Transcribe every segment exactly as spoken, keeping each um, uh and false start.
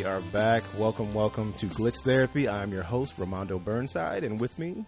are back. Welcome, welcome to Glitch Therapy. I'm your host, Ramondo Burnside, and with me...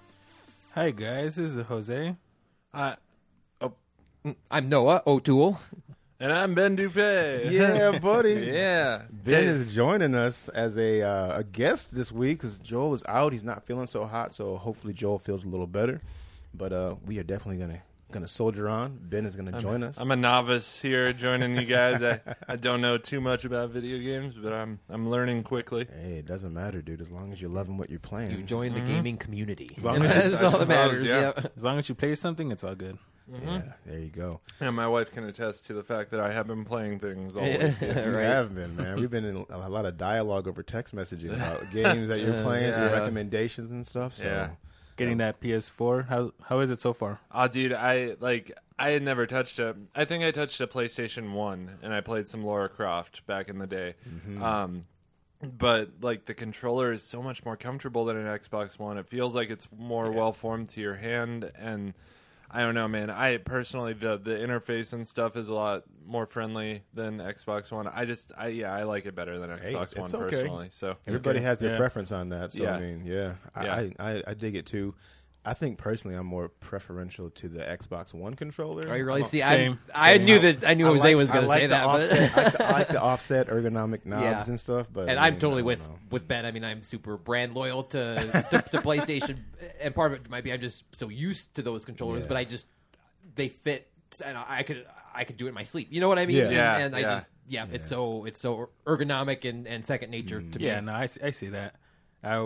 Hi, guys. This is Jose. Uh, oh, I'm Noah O'Toole. and I'm Ben Dupé. Yeah, buddy. yeah. Ben is joining us as a uh, a guest this week because Joel is out. He's not feeling so hot, so hopefully Joel feels a little better. But uh, we are definitely going to gonna soldier on. Ben is going to join us. I'm a novice here joining you guys. I, I don't know too much about video games, but I'm I'm learning quickly. Hey, it doesn't matter, dude. As long as you're loving what you're playing. You joined the Mhm. gaming community. As long as That's I all suppose, that matters. yeah. Yeah. As long as you play something, it's all good. Yeah, there you go. And my wife can attest to the fact that I have been playing things all Yeah. week. Yes. You Right. have been, man. We've been in a lot of dialogue over text messaging about games that you're playing, some Yeah. recommendations and stuff. So. Yeah. Getting that P S four, how how is it so far? Oh, dude, I like. I had never touched a. I think I touched a PlayStation One, and I played some Lara Croft back in the day. Mm-hmm. Um, but like the controller is so much more comfortable than an Xbox One. It feels like it's more well formed to your hand, and I don't know, man. I personally the the interface and stuff is a lot more friendly than Xbox One. I just, I yeah, I like it better than Hey, Xbox One it's okay. personally. So Everybody Okay. has their Yeah. preference on that. So, Yeah. I mean, yeah. I, Yeah. I, I, I dig it too. I think personally I'm more preferential to the Xbox One controller. Oh, you really see? Same. I, I Same. knew that. I knew I Jose like- was going I to like say the that. Offset, But I, like the, I like the offset ergonomic knobs Yeah. and stuff. But and I I'm mean, totally I don't with know. with Ben. I mean, I'm super brand loyal to to, to PlayStation, and part of it might be I'm just so used to those controllers, Yeah. but I just they fit, and I could I could do it in my sleep. You know what I mean? Yeah. And, Yeah, and I yeah. just yeah, it's so it's so ergonomic and, and second nature to Yeah, me. no, I, see- I see that. I,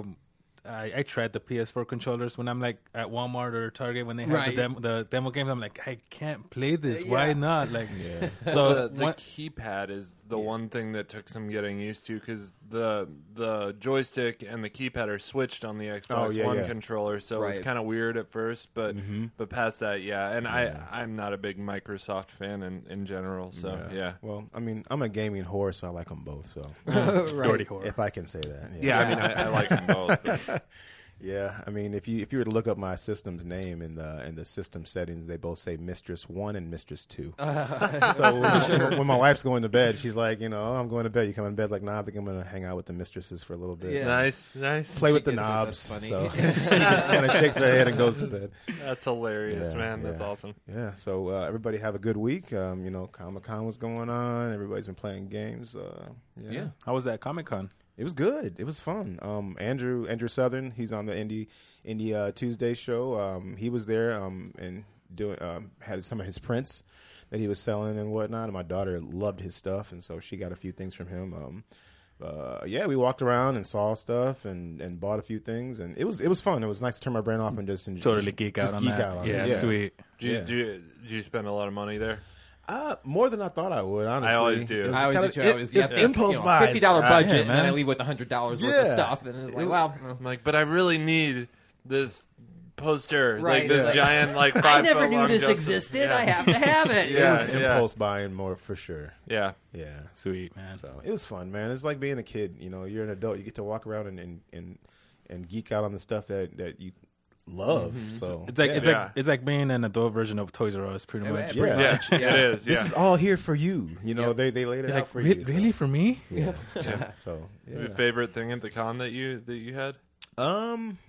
I I tried the P S four controllers when I'm like at Walmart or Target when they have Right. the, demo, the demo games. I'm like, I can't play this. Why Yeah. not? Like, Yeah. so the, the one- keypad is the one thing that took some getting used to because the the joystick and the keypad are switched on the Xbox Oh, yeah, One yeah. controller, so it's Right. kind of weird at first, but Mhm. but past that, yeah. And Yeah. I I'm not a big Microsoft fan in, in general, so yeah. Well, I mean, I'm a gaming whore, so I like them both. So Dirty horror. if I can say that. Yeah, I mean I, I like them both. but- Yeah, I mean, if you if you were to look up my system's name in the in the system settings, they both say Mistress One and Mistress Two. So when, when my wife's going to bed, she's like, you know, oh, I'm going to bed. You come in bed like, nah, I think I'm going to hang out with the mistresses for a little bit. Yeah. Nice, nice. Play with She the gets it, knobs. that's So funny. she just kind of shakes her head and goes to bed. That's hilarious, Yeah, man. That's yeah. awesome. Yeah. So uh, everybody have a good week. Um, you know, Comic Con was going on. Everybody's been playing games. Uh, yeah. Yeah. how was that Comic Con? It was good. It was fun. Um, Andrew Andrew Southern, he's on the Indie Indie uh, Tuesday show. Um, he was there um, and doing um, had some of his prints that he was selling and whatnot. And my daughter loved his stuff, and so she got a few things from him. Um, uh, yeah, we walked around and saw stuff and, and bought a few things, and it was it was fun. It was nice to turn my brain off and just and Totally just, geek out just on geek that. out on yeah, it. sweet. Do you, Yeah. do you do you spend a lot of money there? Uh, more than I thought I would. Honestly, always do. It was I always kind do. too. of- I it- always it's yeah, impulse you know, buys. fifty dollar Uh, budget, yeah, and then I man. leave with a hundred dollars worth of Yeah. stuff, and it's like, It- wow. I'm like, but I really need this poster, Right. like this Yeah. giant, like five I never foot knew long this Justice- existed. Yeah. I have to have it. It Yeah. was impulse buying more for sure. Yeah, Yeah. Sweet, man. So it was fun, man. It's like being a kid. You know, you're an adult. You get to walk around and and, and, and geek out on the stuff that, that you love. So It's like yeah. it's Yeah. like it's like being an adult version of Toys R Us, pretty Yeah, much. pretty Yeah. much. yeah, Yeah. it is. This Yeah. is all here for you. You know, Yep. they they laid it You're out like, for "Re- you. so- really for me? Yeah. So Your yeah. favorite thing at the con that you that you had? Um.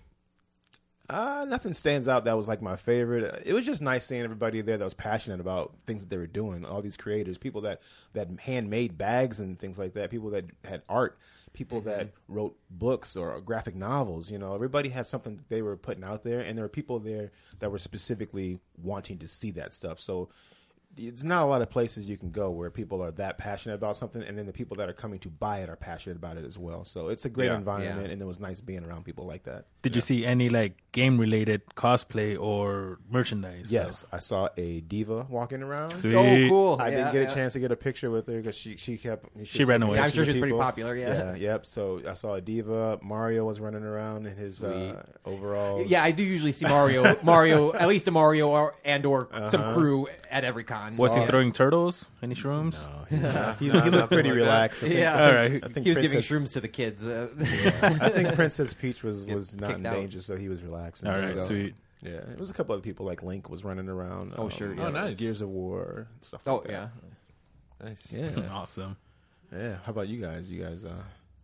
Uh, nothing stands out that was like my favorite. It was just nice seeing everybody there that was passionate about things that they were doing. All these creators, people that that handmade bags and things like that. People that had art. People that wrote books or graphic novels. You know, everybody had something that they were putting out there, and there were people there that were specifically wanting to see that stuff. So it's not a lot of places you can go where people are that passionate about something, and then the people that are coming to buy it are passionate about it as well. So it's a great Yeah. environment, Yeah. and it was nice being around people like that. Did you see any like game related cosplay or merchandise? Yes, I saw a diva walking around. Sweet. Oh, cool. I Yeah, didn't get yeah. a chance to get a picture with her because she she kept She ran taking away. Yeah, I'm pictures sure of she's pretty people. popular. Yeah. Yeah, yep. So I saw a diva. Mario was running around in his uh, overalls. Yeah, I do usually see Mario, Mario, at least a Mario or, and or some Uh-huh. crew at every con. Was he Yeah. throwing turtles? Any shrooms? No, he, was- he, No, he looked nothing pretty like that. relaxed. I think, Yeah. I think, All right. I think He was giving Princess, shrooms to the kids. Uh, I think Princess Peach was, Get was not in kicked out. danger, so he was relaxing. All There right, you go. sweet. Yeah, it was a couple other people like Link was running around. Oh, sure, yeah. Oh, nice. Gears of War stuff. oh Like that. yeah. Nice. Yeah, Awesome. yeah. How about you guys? You guys, uh,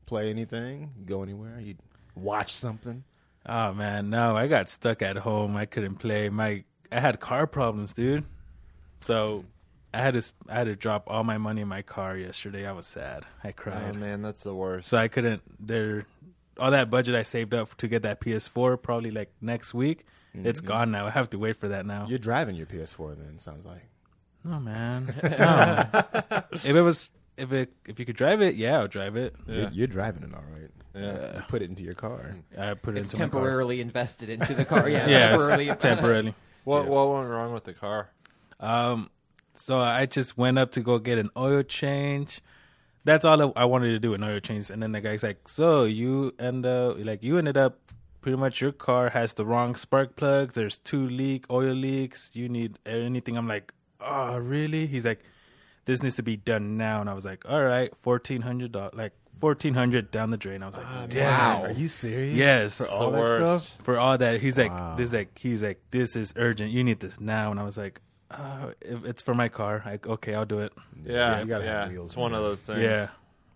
play anything? Go anywhere? You watch something? Oh man, no, I got stuck at home. I couldn't play. My I had car problems, dude. So I had to s- I had to drop all my money in my car yesterday. I was sad. I Oh cried. man, that's the worst. So I couldn't. There, all that budget I saved up to get that P S four probably like next week. It's gone now. I have to wait for that now. You're driving your P S four then, sounds like. No man. No. If it was, if it, if you could drive it, yeah, I'll drive it. Yeah. You're, you're driving it all right. Yeah. You put it into your car. I put it It's into my car. temporarily invested into the car. Yeah, Yeah, temporarily. temporarily. What Yeah. what went wrong with the car? Um, so I just went up to go get an oil change. That's all I wanted to do, an oil change. And then the guy's like, "So you end up like you ended up pretty much your car has the wrong spark plugs. There's two leak oil leaks. You need anything?" I'm like, "Oh, really?" He's like, "This needs to be done now." And I was like, "All right, fourteen hundred dollars, like fourteen hundred down the drain." I was like, "Damn." Wow. Are you serious? Yes. For all the that worst. stuff? For all that, he's like, Wow. this like he's like, this is urgent. You need this now. And I was like, uh, if it's for my car. Like, okay, I'll do it. Yeah, you gotta yeah. have wheels, It's one of man. those things. Yeah.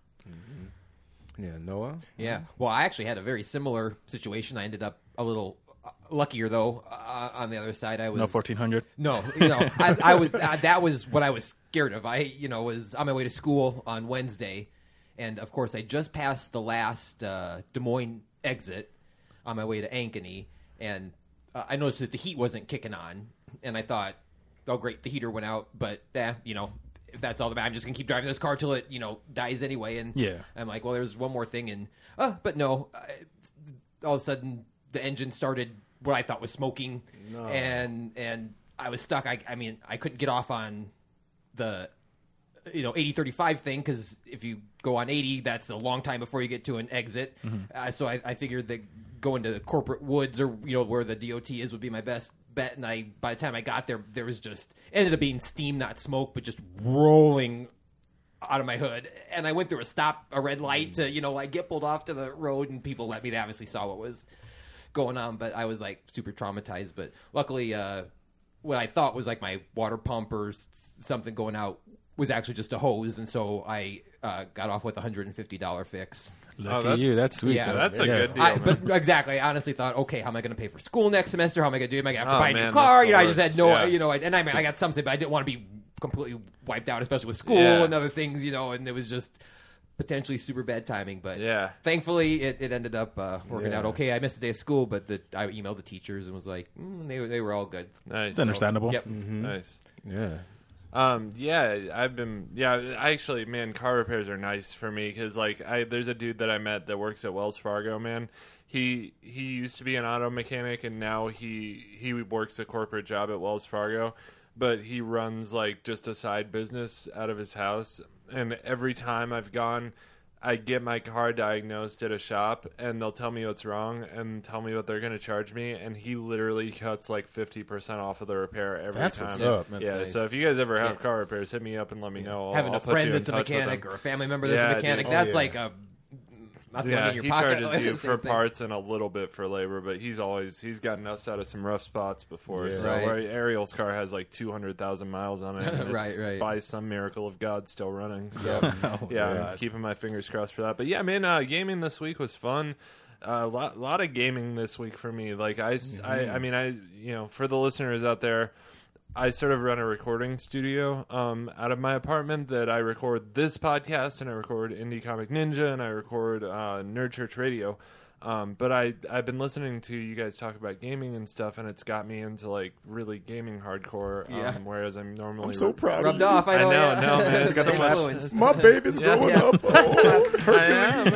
Yeah, Noah? Yeah. Well, I actually had a very similar situation. I ended up a little uh, luckier though. Uh, on the other side, I was No fourteen hundred. No, you know, I, I was uh, that was what I was scared of. I, you know, was on my way to school on Wednesday, and of course, I just passed the last uh, Des Moines exit on my way to Ankeny, and uh, I noticed that the heat wasn't kicking on, and I thought, oh great, the heater went out, but eh, you know. If that's all the matter, I'm just gonna keep driving this car till it, you know, dies anyway. And Yeah. I'm like, well, there's one more thing, and uh, but no, I, all of a sudden the engine started what I thought was smoking, No. and and I was stuck. I, I mean, I couldn't get off on the, you know, eighty thirty-five thing because if you go on eighty, that's a long time before you get to an exit. Uh, so I, I figured that going to corporate woods or you know where the D O T is would be my best bet. And I, by the time I got there, there was just ended up being steam, not smoke, but just rolling out of my hood. And I went through a stop, a red light to you know like get pulled off to the road, and people let me. They obviously saw what was going on, but I was like super traumatized. But luckily, uh, what I thought was like my water pump or s- something going out was actually just a hose, and so I uh, got off with a hundred and fifty dollar fix. Look Oh, at that's- you. That's sweet. yeah, though. That's a Yeah. good deal. I, man. but exactly, I honestly thought, okay, how am I going to pay for school next semester? How am I going to do? Am I going to have to Oh, buy a man, new car? that's You know, the I just had worst. no, Yeah. you know, I, and I mean, I got something, but I didn't want to be completely wiped out, especially with school Yeah. and other things, you know, and it was just potentially super bad timing. But Yeah. thankfully, it, it ended up uh, working Yeah. out okay. I missed a day of school, but the, I emailed the teachers and was like, mm, they they were all good. Nice. It's understandable. Yep. Nice. Yeah. Um, yeah, I've been, yeah, I actually, man, car repairs are nice for me because, like, I there's a dude that I met that works at Wells Fargo, man. He he used to be an auto mechanic, and now he he works a corporate job at Wells Fargo, but he runs, like, just a side business out of his house. And every time I've gone, I get my car diagnosed at a shop, and they'll tell me what's wrong and tell me what they're going to charge me, and he literally cuts like fifty percent off of the repair every That's time. what's up. That's yeah, nice. so if you guys ever have Yeah. car repairs, hit me up and let me know. I'll, Having I'll a put friend you in that's a touch with mechanic them. or a family member that's Yeah, a dude. mechanic, Oh, that's yeah. like a that's Yeah, money in your he pocket. charges you Same for thing. parts and a little bit for labor, but he's always he's gotten us out of some rough spots before. Yeah. So Right. where Ariel's car has like two hundred thousand miles on it, and Right, it's right. by some miracle of God still running. So Yep. yeah, I'm God. keeping my fingers crossed for that. But yeah, man, uh, gaming this week was fun. A uh, lot, lot of gaming this week for me. Like I, s- I, I mean, I, you know, for the listeners out there, I sort of run a recording studio um, out of my apartment that I record this podcast, and I record Indie Comic Ninja, and I record uh, Nerd Church Radio. Um, but I, I've been listening to you guys talk about gaming and stuff, and it's got me into like really gaming hardcore. Um, Yeah. Whereas I'm normally I'm so proud Rubbed of you. off. I I know. know, yeah. no, man, it's Got so some much- influence. My baby's Yeah. growing Yeah. up. Oh, I am.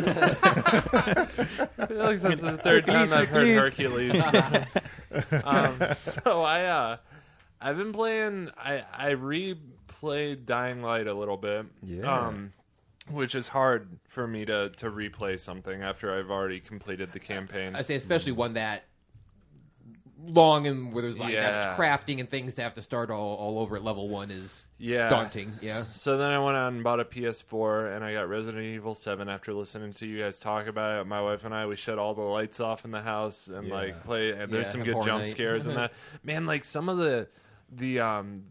I feel like that's the third time Hercules, I've heard Hercules. Hercules. um, so I, uh, I've been playing. I I replayed Dying Light a little bit. Yeah. Um, which is hard for me to to replay something after I've already completed the campaign. I say especially one that long and where there's like that Yeah. much crafting and things to have to start all, all over at level one is Yeah. daunting. Yeah. So then I went out and bought a P S four, and I got Resident Evil seven after listening to you guys talk about it. My wife and I, we shut all the lights off in the house and Yeah. like play. And there's Yeah, some have good Horror jump Night. scares in that. Man, like some of the the um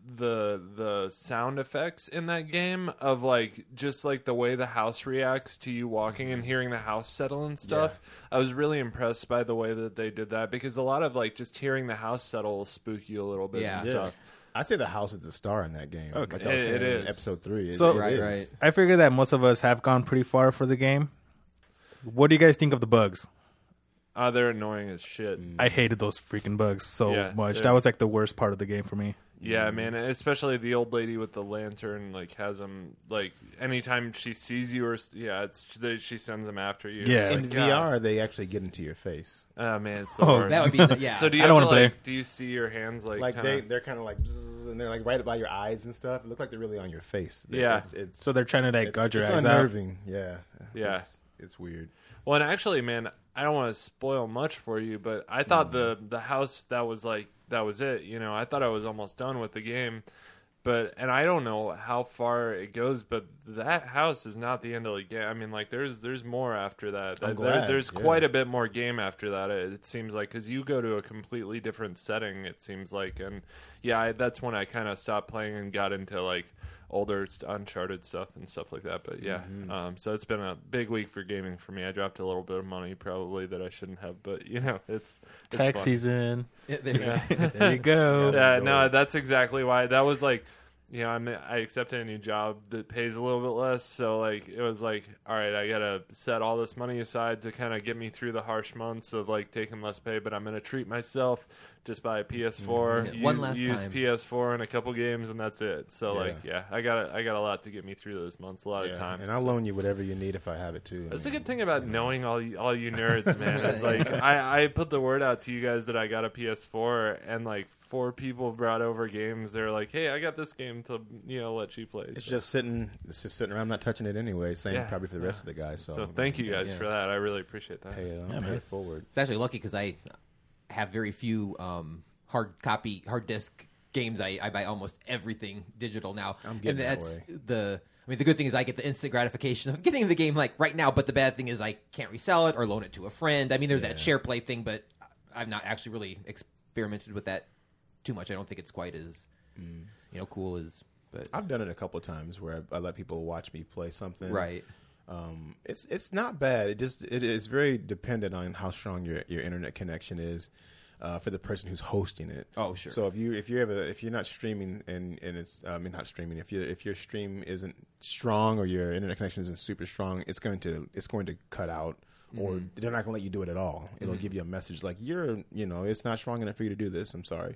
the the sound effects in that game of like just like the way the house reacts to you walking and hearing the house settle and stuff. I was really impressed by the way that they did that, because a lot of like just hearing the house settle will spook you a little bit Yeah. and Yeah. stuff. I say the house is the star in that game. Okay. Like I was It- saying it in is. episode three. It- So- it Right, is. right. I figure that most of us have gone pretty far for the game. What do you guys think of the bugs? Uh, they're annoying as shit. I hated those freaking bugs so Yeah, much. they're- That was like the worst part of the game for me. Yeah, man, and especially the old lady with the lantern, like has them like anytime she sees you or s- yeah, it's they, she sends them after you. Yeah. It's In like, V God. R, they actually get into your face. Oh man, it's the Oh, worst. That would be the, yeah. So do you I have don't to, wanna like, play. do you see your hands like Like kinda, they, they're kind of like, bzzz, and they're like right by your eyes and stuff. It look like they're really on your face. Yeah. it's, it's So they're trying to like it's, gouge your it's eyes out. unnerving. Yeah, Yeah. It's, it's weird. Well, and actually, man, I don't want to spoil much for you, but I thought the Mm. the house that was like that was it. You know, I thought I was almost done with the game, but and I don't know how far it goes, but that house is not the end of the game. I mean, like there's there's more after that. I'm There- glad, there's yeah. quite a bit more game after that. It, it seems like, because you go to a completely different setting. It seems like, and yeah, I, that's when I kind of stopped playing and got into like older st- Uncharted stuff and stuff like that. But yeah, Mm-hmm. um, so it's been a big week for gaming for me. I dropped a little bit of money probably that I shouldn't have, but you know, it's, it's Tax fun. season. Yeah, there you go. Yeah. There you go. Yeah, Enjoy no, it. that's exactly why. That was like, you know, I'm, I accepted a new job that pays a little bit less. So, like, it was like, all right, I got to set all this money aside to kind of get me through the harsh months of, like, taking less pay. But I'm going to treat myself, just buy a P S four, Yeah, use, one last use time. P S four in a couple games, and that's it. So, Yeah. like, yeah, I got a, I got a lot to get me through those months, a lot Yeah. of time. And I'll loan you whatever you need if I have it too. That's I a mean, good thing about knowing all you, all you nerds, man. It's like I, I put the word out to you guys that I got a P S four, and like four people brought over games. They're like, "Hey, I got this game to you know let you play." It's So- just sitting. It's just sitting around, not touching it anyway. Same Yeah. probably for the rest of the guys. So, so thank you guys yeah. for that. I really appreciate that. Pay it, Yeah, pay man. it forward. It's actually lucky because I have very few um, hard copy, hard disk games. I, I buy almost everything digital now. I'm getting and that that's way. the. I mean, the good thing is I get the instant gratification of getting the game like right now. But the bad thing is I can't resell it or loan it to a friend. I mean, there's that share play thing, but I've not actually really experimented with that too much. I don't think it's quite as you know cool as. But I've done it a couple of times where I, I let people watch me play something. right. Um, it's it's not bad. It just it is very dependent on how strong your your internet connection is. Uh, for the person who's hosting it. Oh, sure. So if you if you have a if you're not streaming and and it's I mean not streaming if you if your stream isn't strong or your internet connection isn't super strong, it's going to it's going to cut out or Mm-hmm. they're not going to let you do it at all. It'll give you a message like you're you know it's not strong enough for you to do this. I'm sorry.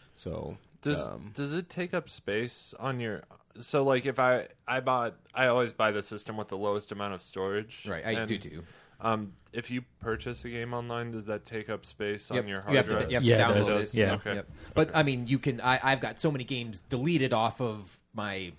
So Does um, does it take up space on your? So like if I I bought I always buy the system with the lowest amount of storage. Right. I And, do too. Um, if you purchase a game online, does that take up space Yep. on your You hard have to, drive? you have Yeah, to it download does. it. Yeah. Okay. Yep. But I mean, you can. I, I've got so many games deleted off of my.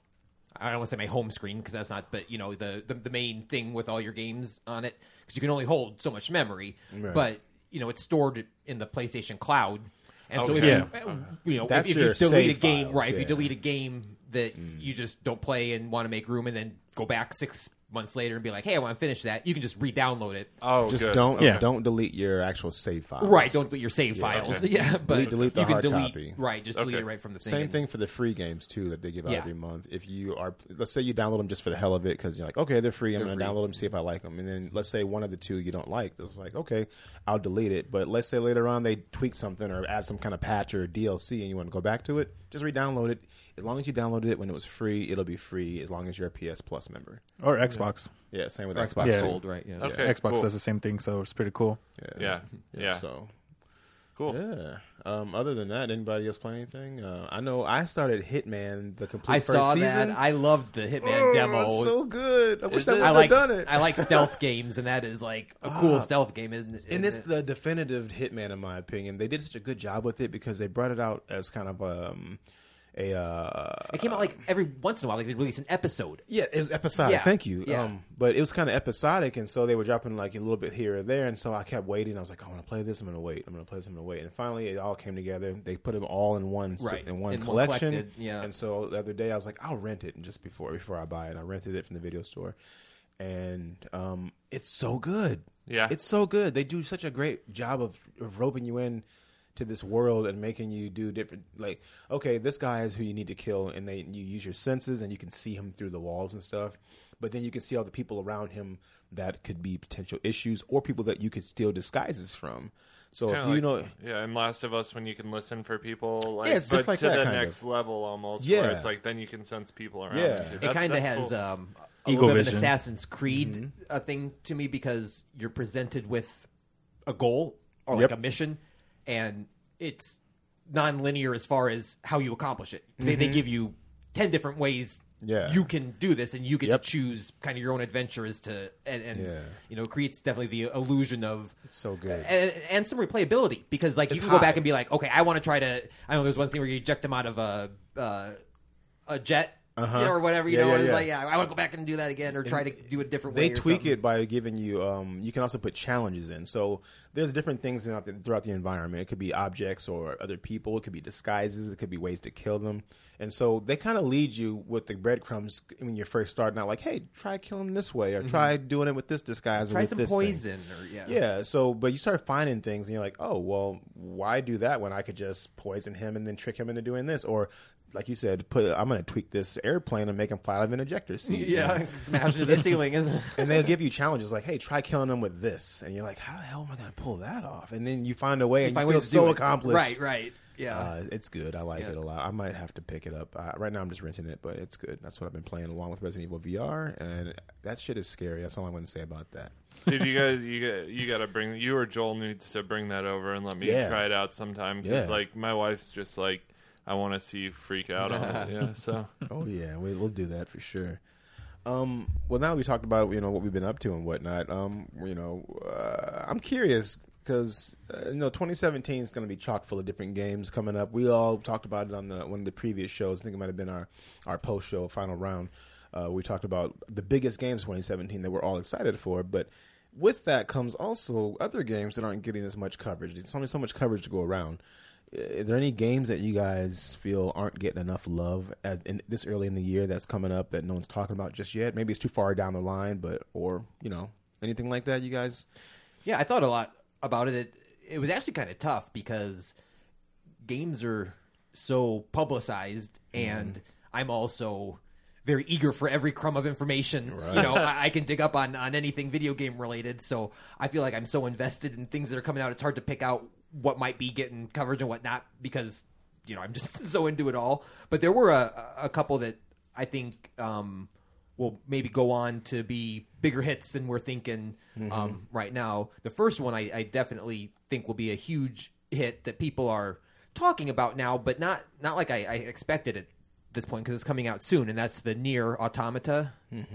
I don't want to say my home screen because that's not. But you know the, the the main thing with all your games on it because you can only hold so much memory. Right. But you know it's stored in the PlayStation Cloud. And so if Okay. you, you know, That's if, if you your delete a save game, files, right? If you yeah. delete a game that you just don't play and want to make room, and then go back six months later and be like, "Hey, I want to finish that," you can just re-download it. Oh, just good. don't Yeah. don't delete your actual save files. Right, don't delete your save files. okay. Yeah, but Delete- delete the you can hard delete, copy. Right, just delete Okay. it right from the thing. Same and- thing for the free games too that they give out Yeah. every month. If you are, let's say you download them just for the hell of it because you're like, okay, they're free. I'm They're going to free. download them, see if I like them. And then let's say one of the two you don't like. It's like, okay, I'll delete it. But let's say later on they tweak something or add some kind of patch or D L C, and you want to go back to it, just re-download it. As long as you downloaded it when it was free, it'll be free. As long as you're a P S Plus member. Or Xbox. Yeah, same with Or Xbox. Xbox Yeah. Gold, right? Yeah. Okay. Xbox cool. does the same thing, so it's pretty cool. Yeah. Yeah. So Cool. yeah. Um, other than that, anybody else play anything? Uh, I know I started Hitman the complete I first saw season. that. I loved the Hitman Oh, demo. it's so good. I wish Is I it? would I have like done it. I like stealth games, and that is like a cool Ah. stealth game. Isn't it? And it's the definitive Hitman, in my opinion. They did such a good job with it because they brought it out as kind of um, a. Uh, it came out like every once in a while. Like they release an episode. yeah, it was episodic. Yeah, Thank you. yeah. Um, but it was kind of episodic, and so they were dropping like a little bit here or there, and so I kept waiting. I was like, I want to play this. I'm going to wait. I'm going to play this. I'm going to wait. And finally, it all came together. They put them all in one s- Right. in one In one collection. collected, yeah. And so the other day, I was like, I'll rent it. And just before before I buy it, I rented it from the video store, and um, it's so good. Yeah. It's so good. They do such a great job of, of roping you in to this world and making you do different, like, okay, this guy is who you need to kill, and they you use your senses and you can see him through the walls and stuff, but then you can see all the people around him that could be potential issues or people that you could steal disguises from. So if you like, know, yeah, in Last of Us, when you can listen for people, like, Yeah, it's but just like to that the kind next of. level almost, Yeah. where it's like then you can sense people around. Yeah. you. It It That's- kind of that's has cool. um, a Ego little bit of vision. an Assassin's Creed Mm-hmm. uh thing to me because you're presented with a goal or like Yep. a mission, and it's non-linear as far as how you accomplish it. They, they give you ten different ways Mm-hmm. Yeah. you can do this, and you get Yep. to choose kind of your own adventure as to and, and Yeah. you know creates definitely the illusion of it's so good. and, and some replayability because like It's you can go back high. and be like, okay, I want to try to. I know there's one thing where you eject them out of a uh, a jet. Uh-huh. You know, or whatever, you Yeah, know, yeah, it's yeah. like, yeah, I want to go back and do that again, or try to do it a different way. They or tweak something. it by giving you. Um, you can also put challenges in. So there's different things throughout the, throughout the environment. It could be objects or other people. It could be disguises. It could be ways to kill them. And so they kind of lead you with the breadcrumbs when you're first starting out. Like, hey, try killing them this way, or try doing it with this disguise, or Try with some this thing. poison, or yeah, Yeah. So, but you start finding things, and you're like, oh, well, why do that when I could just poison him and then trick him into doing this, or like you said, put I'm going to tweak this airplane and make him fly out of an ejector seat. yeah, smash into the ceiling. And And they'll give you challenges like, hey, try killing them with this. And you're like, how the hell am I going to pull that off? And then you find a way and you find feel ways to do so it. accomplished. Right, right, yeah. Uh, it's good. I like Yeah. it a lot. I might have to pick it up. Uh, right now I'm just renting it, but it's good. That's what I've been playing along with Resident Evil V R. And that shit is scary. That's all I'm going to say about that. Dude, you guys, you got, you got to bring you or Joel needs to bring that over and let me Yeah. try it out sometime because Yeah. like my wife's just like I want to see you freak out on it. Yeah, so Oh yeah, we, we'll do that for sure. Um, well, now we talked about you know what we've been up to and whatnot. Um, you know, uh, I'm curious because uh, you know twenty seventeen is going to be chock full of different games coming up. We all talked about it on the, one of the previous shows. I think it might have been our our post show final round. Uh, we talked about the biggest games of twenty seventeen that we're all excited for, but with that comes also other games that aren't getting as much coverage. There's only so much coverage to go around. Is there any games that you guys feel aren't getting enough love at, in, this early in the year that's coming up that no one's talking about just yet? Maybe it's too far down the line, but or you know anything like that, you guys? Yeah, I thought a lot about it. It, it was actually kind of tough because games are so publicized, and I'm also very eager for every crumb of information. Right. You know, I, I can dig up on, on anything video game related. So I feel like I'm so invested in things that are coming out. It's hard to pick out what might be getting coverage and what not because, you know, I'm just so into it all. But there were a, a couple that I think um, will maybe go on to be bigger hits than we're thinking um, right now. The first one I, I definitely think will be a huge hit that people are talking about now, but not not like I, I expected at this point because it's coming out soon, and that's the Nier Automata.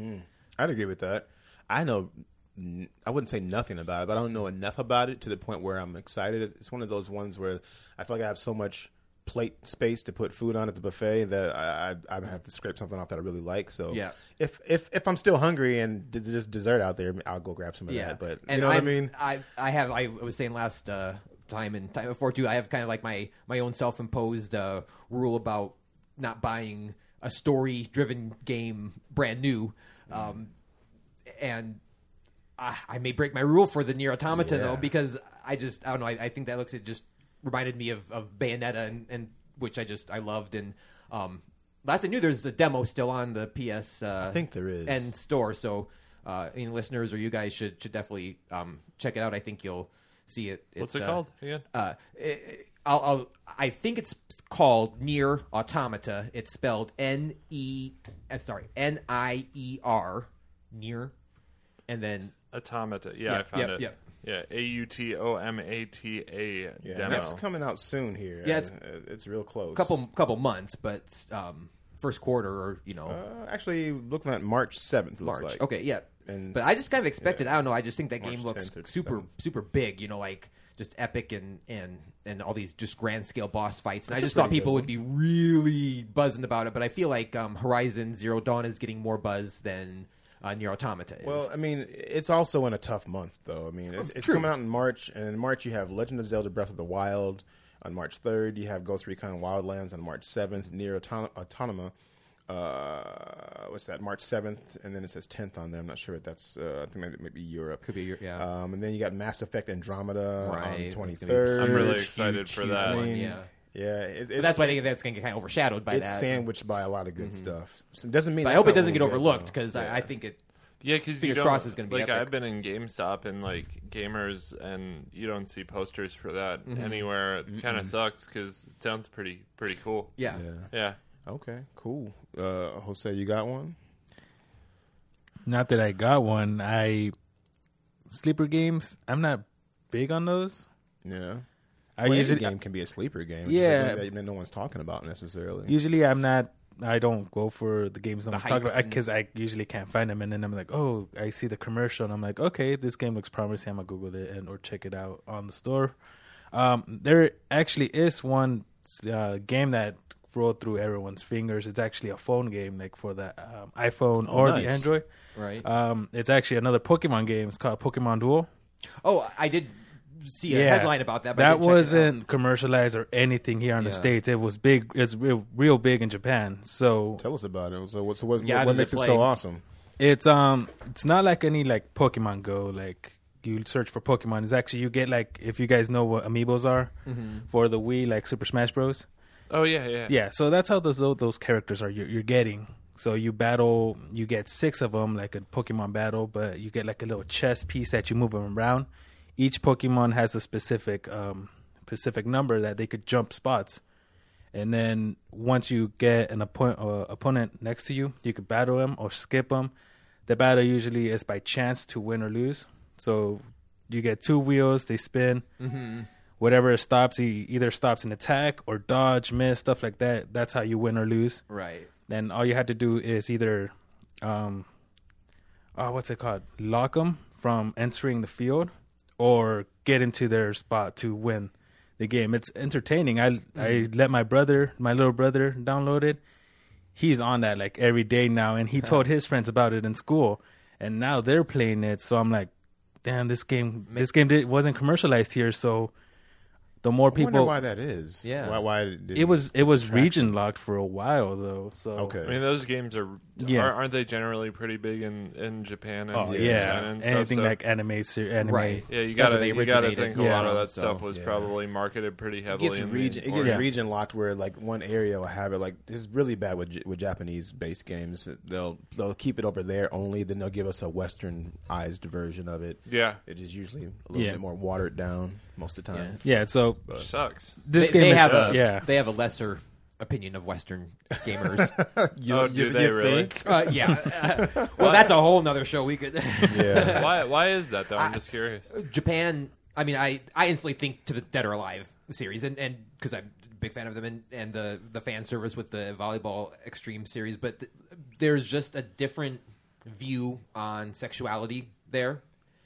I'd agree with that. I know, n- I wouldn't say nothing about it, but I don't know enough about it to the point where I'm excited. It's one of those ones where I feel like I have so much plate space to put food on at the buffet that I, I, I have to scrape something off that I really like. So Yeah. if if if I'm still hungry and there's just dessert out there, I'll go grab some of Yeah, that. But and you know what I I'm- mean? I I have I was saying last uh, time and time before too. I have kind of like my my own self imposed uh, rule about not buying a story driven game brand new, um, and I, I may break my rule for the Nier Automata Yeah. though because I just I don't know. I, I think that looks it just reminded me of, of Bayonetta and, and which I just I loved and. Um, Last I knew, there's a demo still on the P S. Uh, I think there is. and store. So, uh, any listeners or you guys should should definitely um, check it out. I think you'll see it. It's, what's it uh, called again? Uh, it, I'll, I'll, I think it's called Nier Automata. It's spelled N E. Uh, sorry, N I E R. Nier, and then Automata. Yeah, Yeah, I found yep, it. yep. Yeah, A U T O M A T A Yeah, and demo. that's coming out soon here. Yeah, it's- Uh, it's real close. a couple couple months, but um, first quarter or you know Uh, actually, looking at March seventh. March. Looks like. Okay, yeah. And But I just kind of expected. yeah. I don't know. I just think that March game looks tenth or super seventh. super big. You know, like just epic and and and all these just grand scale boss fights. And That's I a just thought pretty people good would be really buzzing about it. But I feel like um, Horizon Zero Dawn is getting more buzz than uh, Nier Automata is. Well, I mean, it's also in a tough month, though. I mean, it's, it's True. coming out in March, and in March you have Legend of Zelda: Breath of the Wild on March third. You have Ghost Recon Wildlands on March seventh. Nier Auton- Autonoma uh, what's that? March seventh, and then it says tenth on there. I'm not sure if that's. Uh, I think maybe, maybe Europe. Could be your- yeah. Um, and then you got Mass Effect Andromeda Right, on that's twenty gonna be third. I'm really huge, excited huge, for huge that. one, I mean, yeah. Yeah, it, But it's, that's why I think that's going to get kind of overshadowed by it's that. sandwiched by a lot of good stuff. So it doesn't mean. But I that's hope it not doesn't get really good, overlooked though. because Yeah. I, I think it. Yeah, because you Fingers don't, crossed it's gonna be like epic. I've been in GameStop and like gamers, and you don't see posters for that Mm-hmm. anywhere. It kind of sucks because it sounds pretty pretty cool. Yeah. Yeah. Yeah. Okay. Cool. Uh, Jose, you got one? Not that I got one. I sleeper games. I'm not big on those. Yeah. I Well, any usually game can be a sleeper game. It's Yeah. just like that no one's talking about necessarily. usually I'm not. I don't go for the games that The I'm talking hypes about and- because I usually can't find them, and then I'm like, oh, I see the commercial, and I'm like, okay, this game looks promising. I'm gonna Google it and or check it out on the store. Um, there actually is one uh, game that rolled through everyone's fingers. It's actually a phone game, like for the um, iPhone Oh, or nice. the Android. Right. Um, it's actually another Pokemon game. It's called Pokemon Duel. oh, I did see a Yeah. headline about that. But I That didn't check it out. wasn't commercialized or anything here in the Yeah. States. It was big. It's real, real big in Japan. So Tell us about it. So, what, so what, Yeah, how what does makes it it play? so awesome? it's um, it's not like any like Pokemon Go. Like you search for Pokemon. It's actually you get like if you guys know what amiibos are Mm-hmm. for the Wii, like Super Smash Bros. Oh yeah, yeah. Yeah, so that's how those those characters are you're, you're getting. So you battle, you get six of them, like a Pokemon battle, but you get like a little chess piece that you move them around. Each Pokemon has a specific um, specific number that they could jump spots, and then once you get an opponent uh, opponent next to you, you could battle him or skip him. The battle usually is by chance to win or lose. So you get two wheels, they spin. Mm-hmm. Whatever stops, he either stops an attack or dodge, miss, stuff like that. That's how you win or lose. Right. Then all you had to do is either, um, oh, what's it called? Lock them from entering the field, or get into their spot to win the game. It's entertaining. I I let my brother, my little brother, download it. He's on that like every day now, and he told his friends about it in school, and now they're playing it. So I'm like, damn, this game, this game did, wasn't commercialized here, so. The more I wonder people, why that is. Yeah. Why? why did it was it was region locked for a while though. So Okay. I mean, those games are, Yeah. are aren't they generally pretty big in, in Japan and oh China yeah, and stuff? anything so- like anime, ser- anime. Right. yeah, you That's gotta where they you gotta originated think a lot of from, that so- stuff was Yeah. probably marketed pretty It heavily. gets in region. the, It gets Yeah. region locked where like one area will have it. Like this is really bad with J- with Japanese based games. They'll they'll keep it over there only. Then they'll give us a westernized version of it. yeah, It is usually a little Yeah. bit more watered down most of the time. Yeah, so which sucks. this they, game they is have uh, a yeah. they have a lesser opinion of Western gamers. You, Oh, do they really? uh, yeah. Uh, well, that's a whole nother show. We could. Yeah. why why is that though? I'm just curious. Japan. I mean, I, I instantly think to the Dead or Alive series, and and because I'm a big fan of them, and, and the the fan service with the volleyball extreme series. But th- there's just a different view on sexuality there,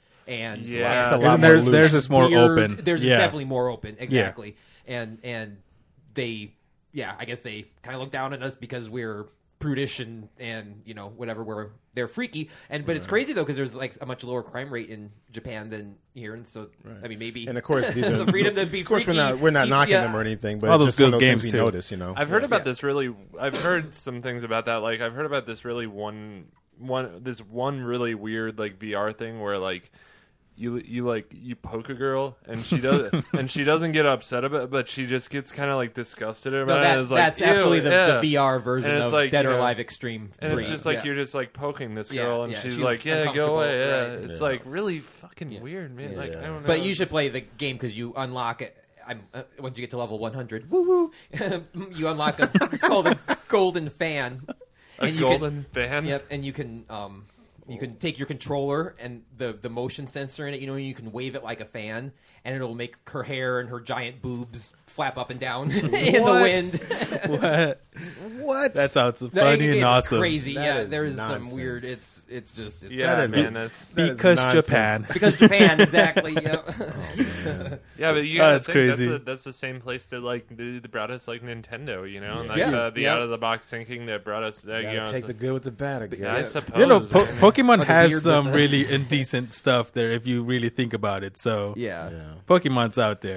and Yeah. It's a lot Isn't more there's loose. there's just more weird- open. There's yeah. definitely more open, exactly. And and they, yeah, I guess they kind of look down on us because we're prudish and and you know whatever. We're they're freaky, and but it's crazy though because there's like a much lower crime rate in Japan than here, and so I mean maybe And of course, these are the freedom to be Of course, we're freaky not we're not keeps knocking ya- them or anything, but All it's those just one good of those games, things we too. notice. You know, I've heard about Yeah. this really. I've heard some things about that. Like I've heard about this really one one this one really weird like V R thing where like you you like you poke a girl and she does and she doesn't get upset about it, but she just gets kind of like disgusted about No, it. that, and is like, that's "Ew, absolutely the, yeah." the V R version And it's of like, Dead you or know, Alive Extreme. And it's three. just like Yeah. you're just like poking this Yeah, girl, and yeah, she's she's like, "Yeah, go uncomfortable, away." Yeah, right. it's Yeah. like really fucking weird, man. Yeah. Like I don't know. But you should play the game because you unlock it. I'm, uh, once you get to level one hundred, woo woo, you unlock a. It's called a golden fan. a and you golden fan. Can, yep, and you can um, you can take your controller and the the motion sensor in it. You know, you can wave it like a fan, and it'll make her hair and her giant boobs flap up and down in the What? wind. what? what? That sounds Like, funny it's and awesome. crazy. That yeah, is there is nonsense. some weird. It's it's just it's, Yeah, That is- man. It's That is Because nonsense. Japan. because Japan exactly. Yeah. yeah, but you Oh, gotta that's think crazy. That's, the, that's the same place that like they they brought us like Nintendo, you know, and like Yeah. uh, the Yeah. out of the box thinking that brought us. That, You you gotta know, take so- the good with the bad. I yeah, I guess. suppose. You know, po- man. Pokemon Like a has beard some with a- really indecent stuff there if you really think about it. So Yeah. Yeah. Pokemon's out there.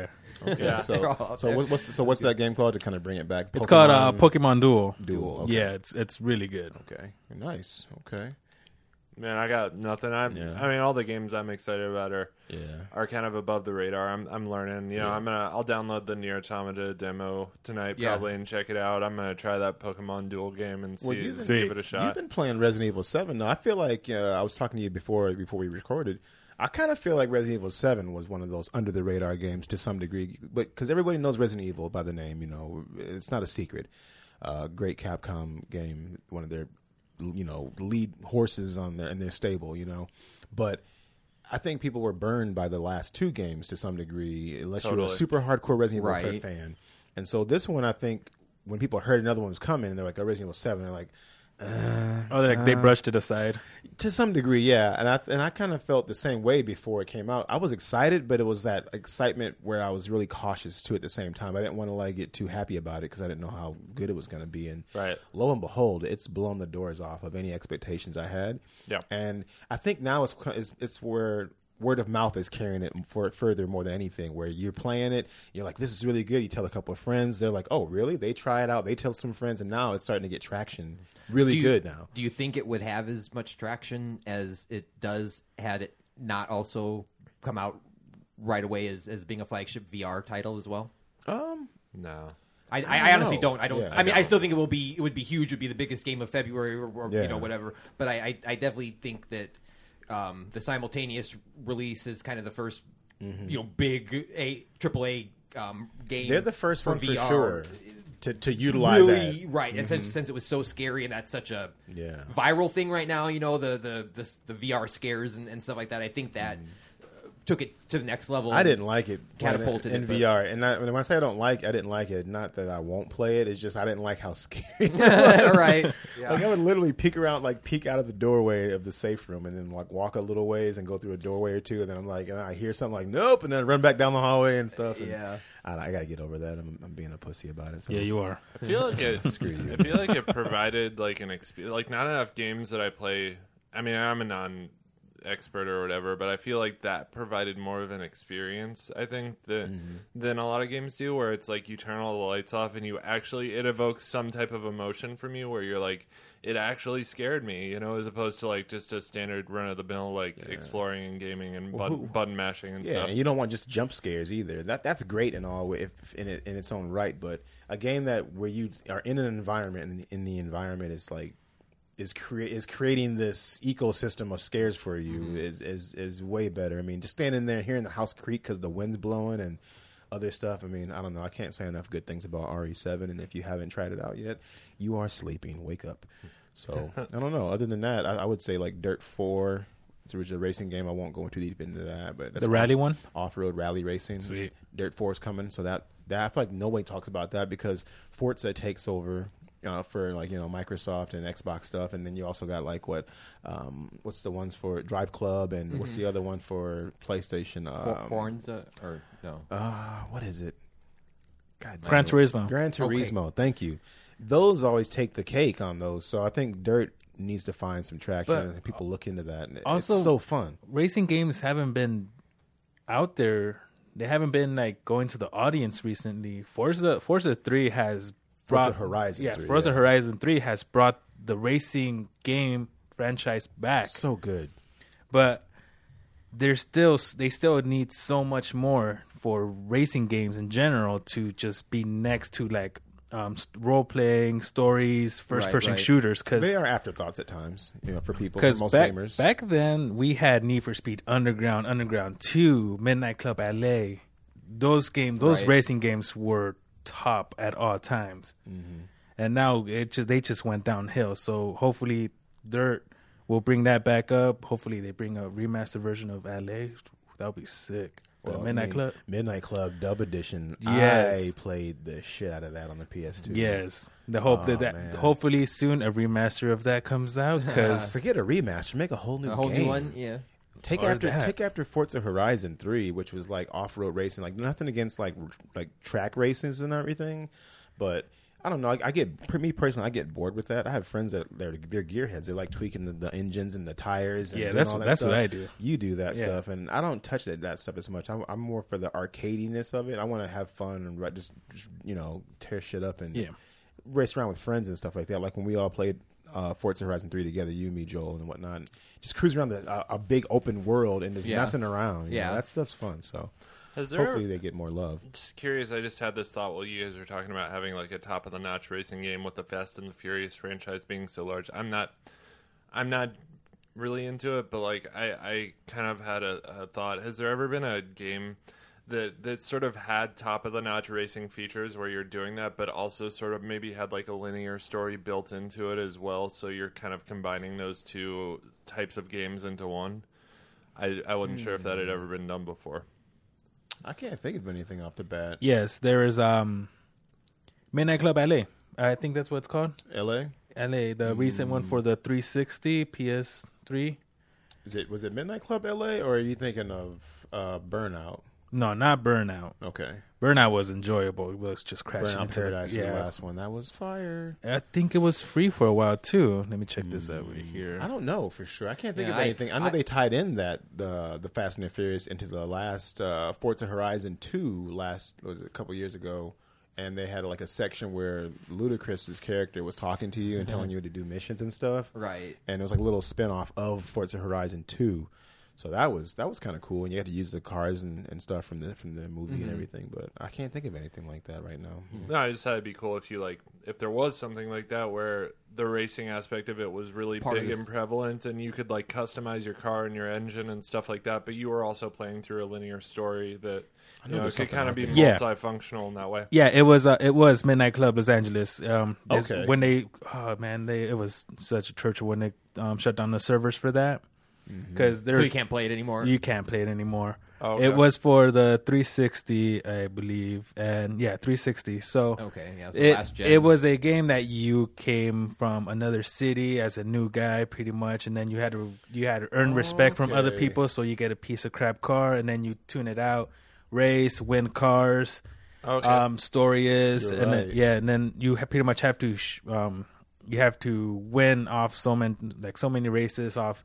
Okay. Yeah. So, They're all out so there. what, what's the, so what's that game called to kind of bring it back? It's called uh, Pokemon Duel. Duel. Okay. Yeah, it's it's really good. Okay. Nice. Okay. Man, I got nothing. I'm, Yeah. I mean, all the games I'm excited about are Yeah. are kind of above the radar. I'm I'm learning. You know, Yeah. I'm gonna I'll download the Nier Automata demo tonight Yeah. probably and check it out. I'm gonna try that Pokemon Duel game and see, Well, you've been- see give it a shot. You've been playing Resident Evil seven, though. I feel like uh, I was talking to you before before we recorded. I kind of feel like Resident Evil seven was one of those under the radar games to some degree, but because everybody knows Resident Evil by the name, you know, it's not a secret. Uh, great Capcom game, one of their, you know, lead horses on their in their stable, you know, but. I think people were burned by the last two games to some degree, unless you're Totally. a super hardcore Resident Evil Right. fan. And so this one, I think, when people heard another one was coming, and they're like, "Oh, Resident Evil seven," they're like, uh, Oh, like they brushed it aside. to some degree, yeah, and I and I kind of felt the same way before it came out. I was excited, but it was that excitement where I was really cautious too. At the same time, I didn't want to like get too happy about it because I didn't know how good it was going to be. And Right. lo and behold, it's blown the doors off of any expectations I had. Yeah. and I think now it's it's, it's where word of mouth is carrying it for further more than anything. Where you're playing it, you're like, "This is really good." You tell a couple of friends, they're like, "Oh, really?" They try it out. They tell some friends, and now it's starting to get traction. Really Do you- good now. Do you think it would have as much traction as it does had it not also come out right away as, as being a flagship V R title as well? Um. No. I, I, don't I honestly know. don't. I don't. Yeah, I mean, I I still think it will be. It would be huge. It would be the biggest game of February, or, or Yeah. you know, whatever. But I, I, I definitely think that um, the simultaneous release is kind of the first, you know, big a triple A um, game. They're the first for one V R. for sure to to utilize Really that. right, and since since it was so scary and that's such a Yeah. viral thing right now, you know, the the the, the V R scares and, and stuff like that. I think that uh, took it to the next level. I didn't like it playing Catapulted it in it, but- V R, and I, when I say I don't like, I didn't like it. Not that I won't play it; it's just I didn't like how scary. It was. right. Like I would literally peek around, like peek out of the doorway of the safe room, and then like walk a little ways and go through a doorway or two, and then I'm like, and I hear something like nope, and then I run back down the hallway and stuff. And Yeah. I, I got to get over that. I'm, I'm being a pussy about it. So. Yeah, you are. I feel like it. Screw you. I feel like it provided like an experience. Like not enough games that I play. I mean, I'm a non-expert or whatever, but I feel like that provided more of an experience. I think that Mm-hmm. than a lot of games do, where it's like you turn all the lights off and you actually it evokes some type of emotion from you, where you're like, it actually scared me, you know, as opposed to like just a standard run-of-the-mill like exploring and gaming and Well, button, who- button mashing and Yeah, stuff. and you don't want just jump scares either. That that's great and all if in it, in its own right, but a game that where you are in an environment and in the environment is like is crea- is creating this ecosystem of scares for you Mm-hmm. is, is is way better. I mean, just standing there hearing the house creak because the wind's blowing and other stuff. I mean, I don't know. I can't say enough good things about R E seven, and if you haven't tried it out yet, you are sleeping. Wake up. So I don't know. Other than that, I, I would say like Dirt four. It's a original racing game. I won't go too deep into that, but that's The rally one? off-road rally racing. Sweet. Dirt four is coming, so that that I feel like nobody talks about that because Forza takes over uh, for like you know Microsoft and Xbox stuff, and then you also got like what um, what's the ones for Drive Club and what's the other one for PlayStation? For, Um, Forza or no? uh, what is it? God, Gran damn it. Turismo. Gran Turismo. Thank you. Those always take the cake on those, so I think Dirt needs to find some traction. But and people look into that. And also- it's so fun. Racing games haven't been out there. They haven't been like going to the audience recently. Forza Forza three has brought Forza Horizon Yeah, three, Forza yeah. Horizon three has brought the racing game franchise back. So good. But there's still they still need so much more for racing games in general to just be next to like um, role playing stories, first person right. shooters. Because They are afterthoughts at times, you know, for people, for because most back, gamers. back then we had Need for Speed Underground, Underground two, Midnight Club L A. Those games, those Right. racing games were top at all times. Mm-hmm. And now it just they just went downhill. So hopefully Dirt will bring that back up. Hopefully they bring a remastered version of L A. That would be sick. The Well, I Midnight mean, Club. Midnight Club Dub Edition. Yes. I played the shit out of that on the P S two. Yes. The hope Oh, that, that man. hopefully soon a remaster of that comes out because Forget a remaster. Make a whole new A whole game. new one, yeah. Take Or after that. take after Forza Horizon three, which was like off road racing. Like nothing against like r- like track racings and everything, but I don't know. I, I get for me personally, I get bored with that. I have friends that they're they're gearheads. They like tweaking the, the engines and the tires. And Yeah, doing that's all what- that that's stuff. what I do. You do that Yeah. stuff, and I don't touch that, that stuff as much. I'm, I'm more for the arcadiness of it. I want to have fun and ri- just, just you know tear shit up and Yeah. race around with friends and stuff like that. Like when we all played uh, Forza Horizon three together, you, me, Joel, and whatnot. And just cruise around the, uh, a big open world and just Yeah. messing around. You Yeah. know, that stuff's fun. So Has there hopefully they get more love. Just curious, I just had this thought while you guys were talking about having like a top of the notch racing game with the Fast and the Furious franchise being so large. I'm not I'm not really into it, but like I, I kind of had a, a thought. Has there ever been a game that that sort of had top of the notch racing features where you're doing that, but also sort of maybe had like a linear story built into it as well, so you're kind of combining those two types of games into one? I I wasn't sure if that had ever been done before. I can't think of anything off the bat. Yes, there is um, Midnight Club L A. I think that's what it's called. L A. L A, the recent one for the three sixty P S three. Is it was it Midnight Club L A or are you thinking of uh, Burnout? No, not Burnout. Okay, Burnout was enjoyable. It was just crashing Burnout into Paradise yeah. was the last one. That was fire. I think it was free for a while too. Let me check this out right here. I don't know for sure. I can't think Yeah, of I- anything. I know I- they tied in that the the Fast and the Furious into the last uh, Forza Horizon two last was it, a couple years ago, and they had like a section where Ludacris's character was talking to you and telling you to do missions and stuff. Right. And it was like a little spin off of Forza Horizon two. So that was that was kind of cool, and you had to use the cars and, and stuff from the from the movie and everything. But I can't think of anything like that right now. No, I just thought it'd be cool if you like if there was something like that where the racing aspect of it was really Part of big this- and prevalent, and you could like customize your car and your engine and stuff like that. But you were also playing through a linear story that I you know know, there's it could something kind of out be there. Yeah. multifunctional in that way. Yeah, it was. Uh, it was Midnight Club Los Angeles. Um, this- Okay. When they, oh man, they it was such a church when they um, shut down the servers for that because So there's you can't play it anymore. you can't play it anymore. Oh, okay. It was for the three sixty, I believe, and yeah, three sixty. So okay, yeah, it's the it, last gen. it was a game that you came from another city as a new guy, pretty much, and then you had to you had to earn respect from other Okay. people. So you get a piece of crap car, and then you tune it out, race, win cars. Okay. Um, story is, You're and then, right. yeah, and then you ha- pretty much have to sh- um, you have to win off so many like so many races off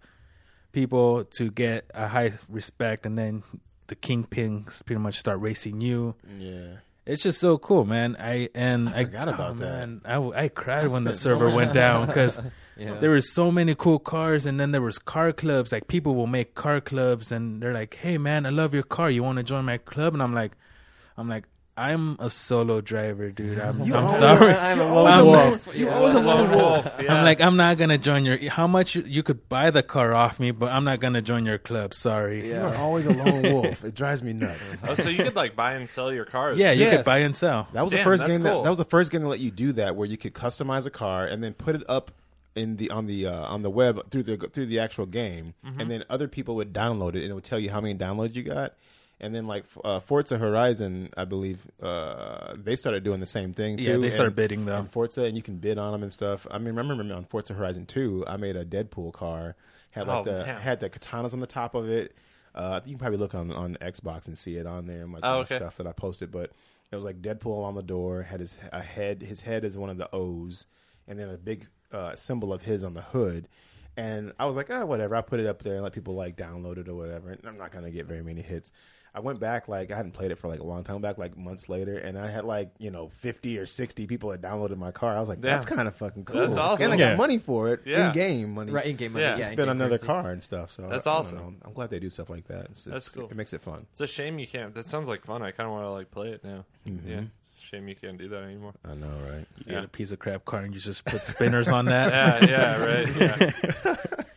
people to get a high respect, and then the kingpins pretty much start racing you. Yeah. It's just so cool, man. I and I forgot about that. Man, I, w- I cried I when the spent so server much went down because Yeah. there was so many cool cars, and then there was car clubs. Like people will make car clubs, and they're like, "Hey, man, I love your car. You want to join my club?" And I'm like, I'm like, I'm a solo driver, dude. I'm, I'm always- sorry. I'm a You lone always a wolf. lone- you Yeah. always a lone wolf. Yeah. I'm like, I'm not gonna join your. How much you, you could buy the car off me, but I'm not gonna join your club. Sorry. You are always a lone wolf. It drives me nuts. oh, so you could like buy and sell your cars. Yeah, you Yes. could buy and sell. That was the Damn, first that's game. That, cool. that was the first game to let you do that, where you could customize a car and then put it up in the on the uh, on the web through the through the actual game, and then other people would download it, and it would tell you how many downloads you got. And then like uh, Forza Horizon, I believe uh, they started doing the same thing too. Yeah, they started and, bidding, though. and Forza, and you can bid on them and stuff. I mean, remember on Forza Horizon two, I made a Deadpool car, had like Oh, the damn. had the katanas on the top of it. Uh, you can probably look on on Xbox and see it on there and like Oh, my okay. stuff that I posted. But it was like Deadpool on the door, had his a head. His head is one of the O's, and then a big uh, symbol of his on the hood. And I was like, oh, whatever. I put it up there and let people like download it or whatever. And I'm not gonna get very many hits. I went back, like I hadn't played it for like a long time back, like months later, and I had like you know fifty or sixty people had downloaded my car. I was like, Yeah. that's kind of fucking cool. That's awesome. And I got Yeah. money for it, Yeah. in game money. Right, in game money. Yeah. Yeah, To to in-game spend on another currency. car and stuff. So That's I don't awesome. know. I'm glad they do stuff like that. It's, That's it's- cool. It makes it fun. It's a shame you can't. That sounds like fun. I kind of want to like play it now. Mm-hmm. Yeah, it's a shame you can't do that anymore. I know, right? You Yeah. get a piece of crap car and you just put spinners on that. Yeah, yeah, right. Yeah.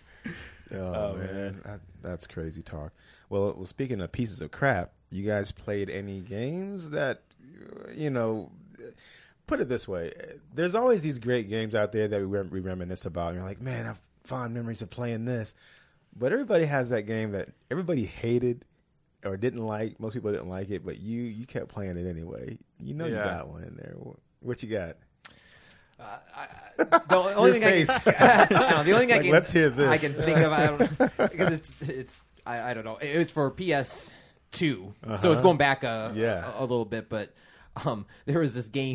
Oh, man, That, that's crazy talk. Well, well, speaking of pieces of crap, you guys played any games that, you know, put it this way: there's always these great games out there that we, rem- we reminisce about. And you're like, man, I have fond memories of playing this. But everybody has that game that everybody hated or didn't like. Most people didn't like it, but you you kept playing it anyway. You know, you Yeah. got one in there. What you got? The only thing I can, no, the only thing I Like, can, let's hear this. I can think of, I don't, because it's, it's, I, I don't know. It was for P S two, so it's going back a, Yeah. a, a little bit. But um, there was this game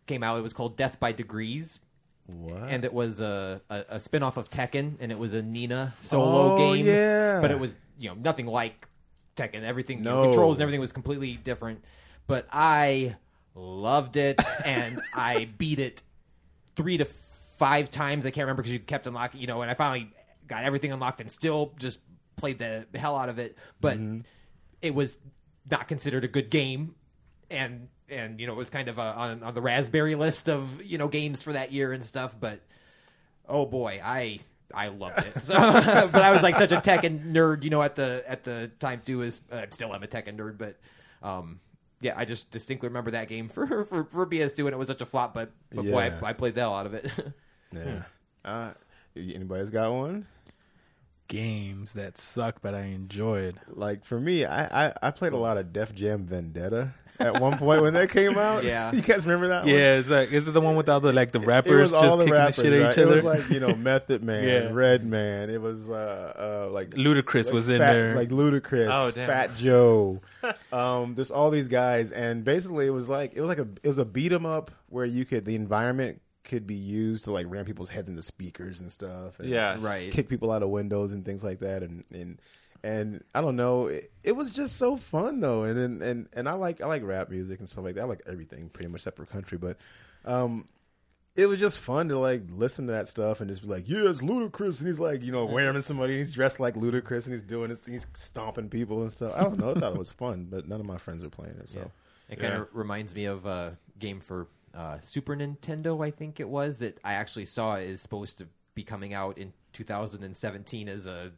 came out. It was called Death by Degrees. What? And it was a, a, a spin-off of Tekken, and it was a Nina solo Oh, game. yeah. But it was, you know, nothing like Tekken. Everything, you know, No. controls and everything was completely different. But I loved it, and I beat it three to five times. I can't remember because you kept unlocking, you know, and I finally got everything unlocked and still just played the hell out of it. But Mm-hmm. it was not considered a good game, and and you know it was kind of a, on on the raspberry list of you know games for that year and stuff. But oh boy, I I loved it. So, but I was like such a Tekken nerd, you know, at the at the time too. As uh, still am a Tekken nerd, but um, yeah, I just distinctly remember that game for for, for P S two, and it was such a flop. But but boy, Yeah. I, I played the hell out of it. Yeah. Uh, anybody's got one? Games that sucked, but I enjoyed. Like for me, I, I, I played a lot of Def Jam Vendetta at one point when that came out. Yeah. You guys remember that one? Yeah, it's like is it the one with all the like the It rappers was all just the kicking rappers, the shit at right? each It other? was like, you know, Method Man, Yeah. Red Man. It was uh, uh, like Ludacris like was in Fat- there. like Ludacris, Oh, damn. Fat Joe. um, there's all these guys, and basically it was like it was like a it was a beat 'em up where you could the environment could be used to like ram people's heads into speakers and stuff. And Yeah. Right. kick people out of windows and things like that, and and. And I don't know, it, it was just so fun though, and, and and and I like I like rap music and stuff like that. I like everything pretty much except for country, but um, it was just fun to like listen to that stuff and just be like, yeah, it's Ludacris, and he's like, you know, wearing somebody, he's dressed like Ludacris, and he's doing this, he's stomping people and stuff. I don't know, I thought it was fun, but none of my friends were playing it, so Yeah. It kind Yeah. of reminds me of a game for uh, Super Nintendo, I think it was, that I actually saw is supposed to be coming out in two thousand seventeen as a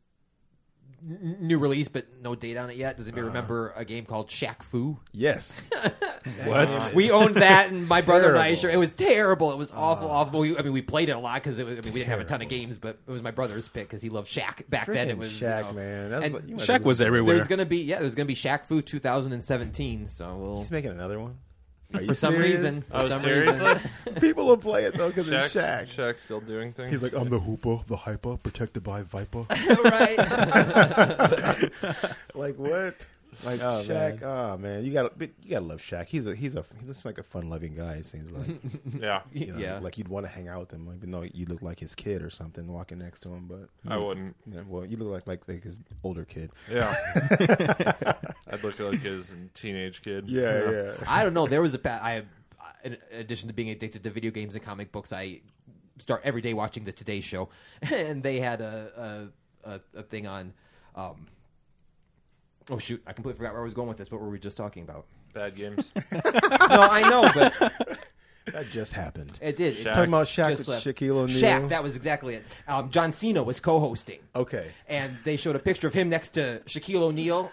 n- new release, but no date on it yet. Does anybody remember a game called Shaq Fu? yes, What? We owned that, and my brother and I terrible. sure it was terrible. It was awful, awful. We, I mean, we played it a lot because I mean, we didn't have a ton of Terrible. games, but it was my brother's pick because he loved Shaq back then. It Freaking was you Shaq, know, man. That's and like, you might Shaq as was well- everywhere. There's gonna be yeah, there's gonna be Shaq Fu twenty seventeen. So we'll He's making another one. Are you for some serious? reason. For Oh, some seriously? reason. People will play it though because Shaq's, it's Shaq. Shaq's still doing things. He's like, I'm the hooper, the hyper, protected by Viper. right. Like what? Like Oh, Shaq? Oh man, you gotta you gotta love Shaq. He's a he's a he looks like a fun loving guy. It seems like yeah, you know, Yeah. like you'd want to hang out with him, even though you look like his kid or something walking next to him. But I wouldn't. yeah, well, you look like like, like his older kid. Yeah, I'd look like his teenage kid. Yeah, yeah. I don't know. There was a pa- I in addition to being addicted to video games and comic books, I start every day watching the Today Show, and they had a a, a, a thing on. Um, oh shoot! I completely forgot where I was going with this. What were we just talking about? Bad games. No, I know, but That just happened. it did. It Shaq. Talking about Shaq just with left. Shaquille O'Neal. Shaq, that was exactly it. Um, John Cena was co-hosting. Okay. And they showed a picture of him next to Shaquille O'Neal,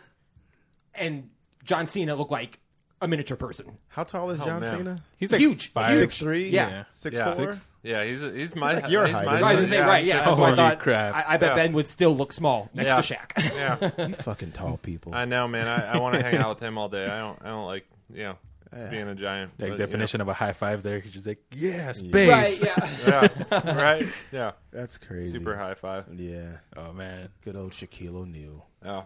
and John Cena looked like a miniature person. How tall is John man. Cena? He's like Huge. five. Six three. Yeah. Six Yeah. four. Six. Yeah, he's he's my like your he's height, my isn't I was he? gonna say, yeah, right, yeah. six That's why I Holy thought. crap. I, I bet Yeah. Ben would still look small next Yeah. to Shaq. Yeah, You fucking tall people. I know, man. I, I want to hang out with him all day. I don't I don't like you know being a giant. Like but, definition of a high five there. He's just like, yeah, Yeah. space. Right, yeah. You know. Yeah, right. Yeah, That's crazy. super high five. Yeah. Oh man. Good old Shaquille O'Neal. Yeah,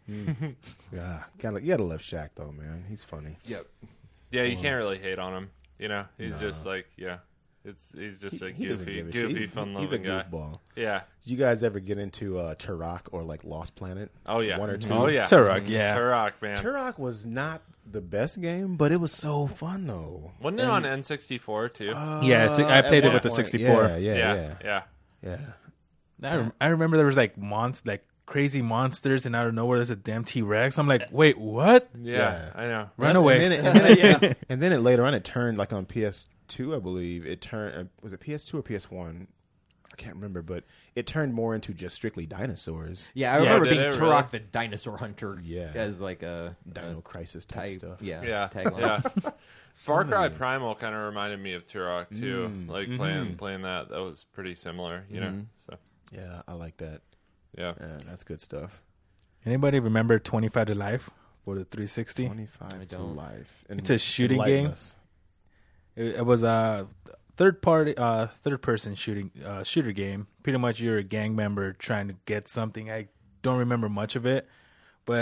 Yeah. Gotta, you gotta love Shaq though, man. He's funny. Yep. yeah. You can't really hate on him. You know, he's just like yeah. It's he's just a He doesn't goofy, give a shit. goofy, He's, fun he's a loving guy. goofball. Yeah. Did you guys ever get into uh, Turok or like Lost Planet? Oh yeah. One or two? Oh yeah. Turok, yeah. Turok, man. Turok was not the best game, but it was so fun though. Wasn't it on N sixty-four too? Uh, Yeah, si- I at played it one with the point. sixty-four. Yeah, yeah, yeah, yeah, yeah. yeah. I, rem- I remember there was like monst like crazy monsters, and out of nowhere there's a damn T Rex. I'm like, wait, what? Yeah, Yeah. I know. Run And away. then it, and, then it, Yeah. and then it later on it turned like on P S two, I believe. It turned uh, was it P S two or P S one? I can't remember, but it turned more into just strictly dinosaurs. Yeah, I Yeah, remember did being it Turok really? the Dinosaur Hunter Yeah. as like a, Dino a Crisis type tag, stuff. yeah, Yeah, tagline. yeah. Far Some Cry of it. Primal kind of reminded me of Turok too. Mm, like mhm. playing playing that, that was pretty similar. You know, so Yeah, I like that. yeah. Yeah, that's good stuff. Anybody remember twenty-five to Life for the three sixty? Twenty-five to don't. life. It's a shooting enlighten game. us. It, it was a third party, uh, third person shooting uh, shooter game. Pretty much, you're a gang member trying to get something. I don't remember much of it, but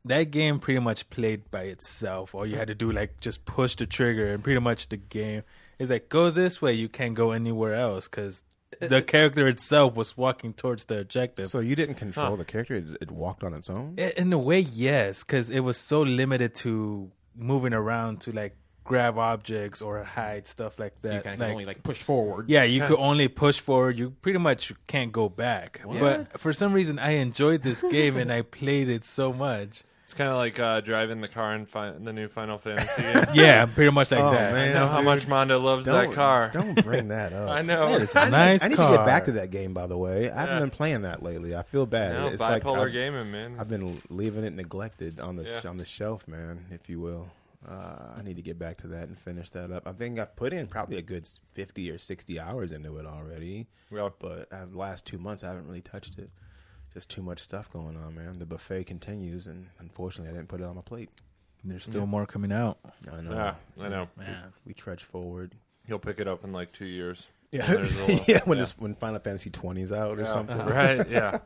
that game pretty much played by itself. All you had to do, like, just push the trigger, and pretty much the game is like, go this way. You can't go anywhere else because the character itself was walking towards the objective. So you didn't control Huh. the character; it, it walked on its own. I- In a way, yes, because it was so limited to moving around to like grab objects or hide stuff like that. So you kind of Like, can only like push forward. yeah, you kinda- could only push forward. You pretty much can't go back. But for some reason, I enjoyed this game and I played it so much. It's kind of like uh, driving the car in fi- the new Final Fantasy game. Yeah, pretty much like Oh, that. man. I know how dude. much Mondo loves Don't, that car. don't bring that up. I know. Yeah, it's a I, nice need, I need car. to get back to that game. By the way, I haven't Yeah. been playing that lately. I feel bad. No, it's bipolar like I've, gaming, man. I've been leaving it neglected on the Yeah. on the shelf, man, if you will. Uh, I need to get back to that and finish that up. I think I've put in probably a good fifty or sixty hours into it already. Yeah. But uh, the last two months, I haven't really touched it. Just too much stuff going on, man. The buffet continues, and unfortunately, I didn't put it on my plate. There's still more coming out. I know. Yeah, I know. Man. We trudge forward. He'll pick it up in like two years. Yeah, When there's a little- yeah. When yeah. this when Final Fantasy twenty is out or Yeah. something. Right? Yeah.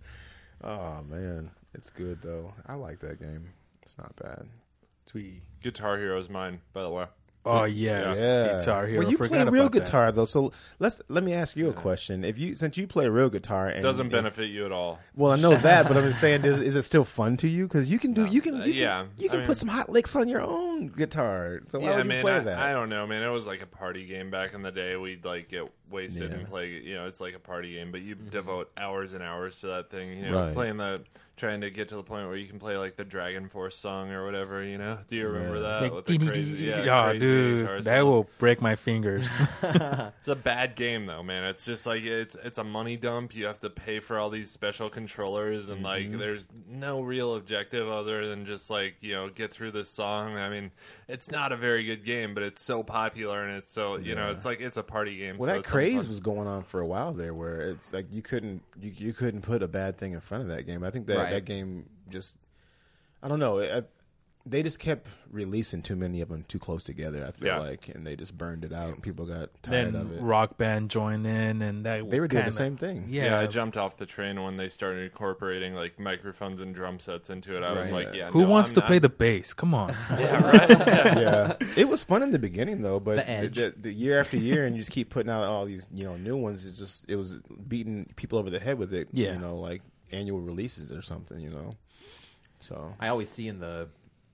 Oh man, it's good though. I like that game. It's not bad. Sweet. Guitar Hero is mine, by the way. Oh yes, Guitar Hero. Well, you Forgot play real about that. guitar though, so let's let me ask you a question. If you since you play real guitar, and It doesn't and- benefit you at all. Well, I know that, but I'm just saying, is, is it still fun to you? Because you can do, No. you can, Uh, you can, yeah, you I can mean- put some hot licks on your own guitar. So why Yeah, would you man, play I, that? I don't know, man. It was like a party game back in the day. We'd like get wasted Yeah. and play. You know, it's like a party game, but you devote hours and hours to that thing. You know, Right. playing the, trying to get to the point where you can play like the Dragon Force song or whatever. You know, do you remember Yeah. that? Like, With the crazy, yeah, oh, crazy dude, guitar that songs? will break my fingers. It's a bad game though, man. It's just like it's it's a money dump. You have to pay for all these special controllers, and like there's no real objective other than just like you know get through this song. I mean, it's not a very good game, but it's so popular and it's so you know Yeah. it's like it's a party game. Well, so that it's something craze fun. was going on for a while there, where it's like you couldn't, you, you couldn't put a bad thing in front of that game. I think that Right. that game just, I don't know. It, they just kept releasing too many of them too close together. I feel Yeah. like, and they just burned it out. And people got tired of Then it. Rock Band joined in, and that They were doing kinda, the same thing. Yeah, Yeah, I jumped off the train when they started incorporating like microphones and drum sets into it. I was Right. like, yeah, Who no, wants I'm to not- play the bass? Come on. Yeah, right. Yeah. Yeah, it was fun in the beginning though, but The edge. The, the year after year, and you just keep putting out all these, you know, new ones. It's just it was beating people over the head with it. Yeah. you know, like annual releases or something. You know, so I always see in the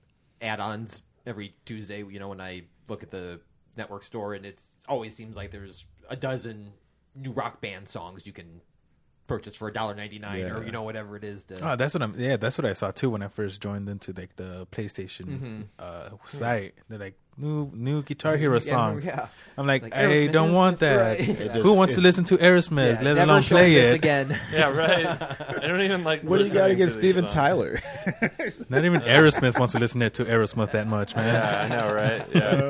add-ons every Tuesday, you know, when I look at the network store, and it always seems like there's a dozen new Rock Band songs you can purchase for a dollar ninety nine Yeah. or you know whatever it is. To Oh, that's what I'm. Yeah, that's what I saw too when I first joined into like the PlayStation Mm-hmm. uh, site. They're like new new Guitar Hero Yeah, songs. yeah. I'm like, Like I Aerosmith, don't want Aerosmith, that. right. It just- Who wants to it- listen to Aerosmith? Yeah, let never alone show play this it. again. Yeah, right. I don't even like. what do you got listening against to these Steven songs. Tyler? Not even Aerosmith wants to listen to Aerosmith that much, man. Yeah, I know, right?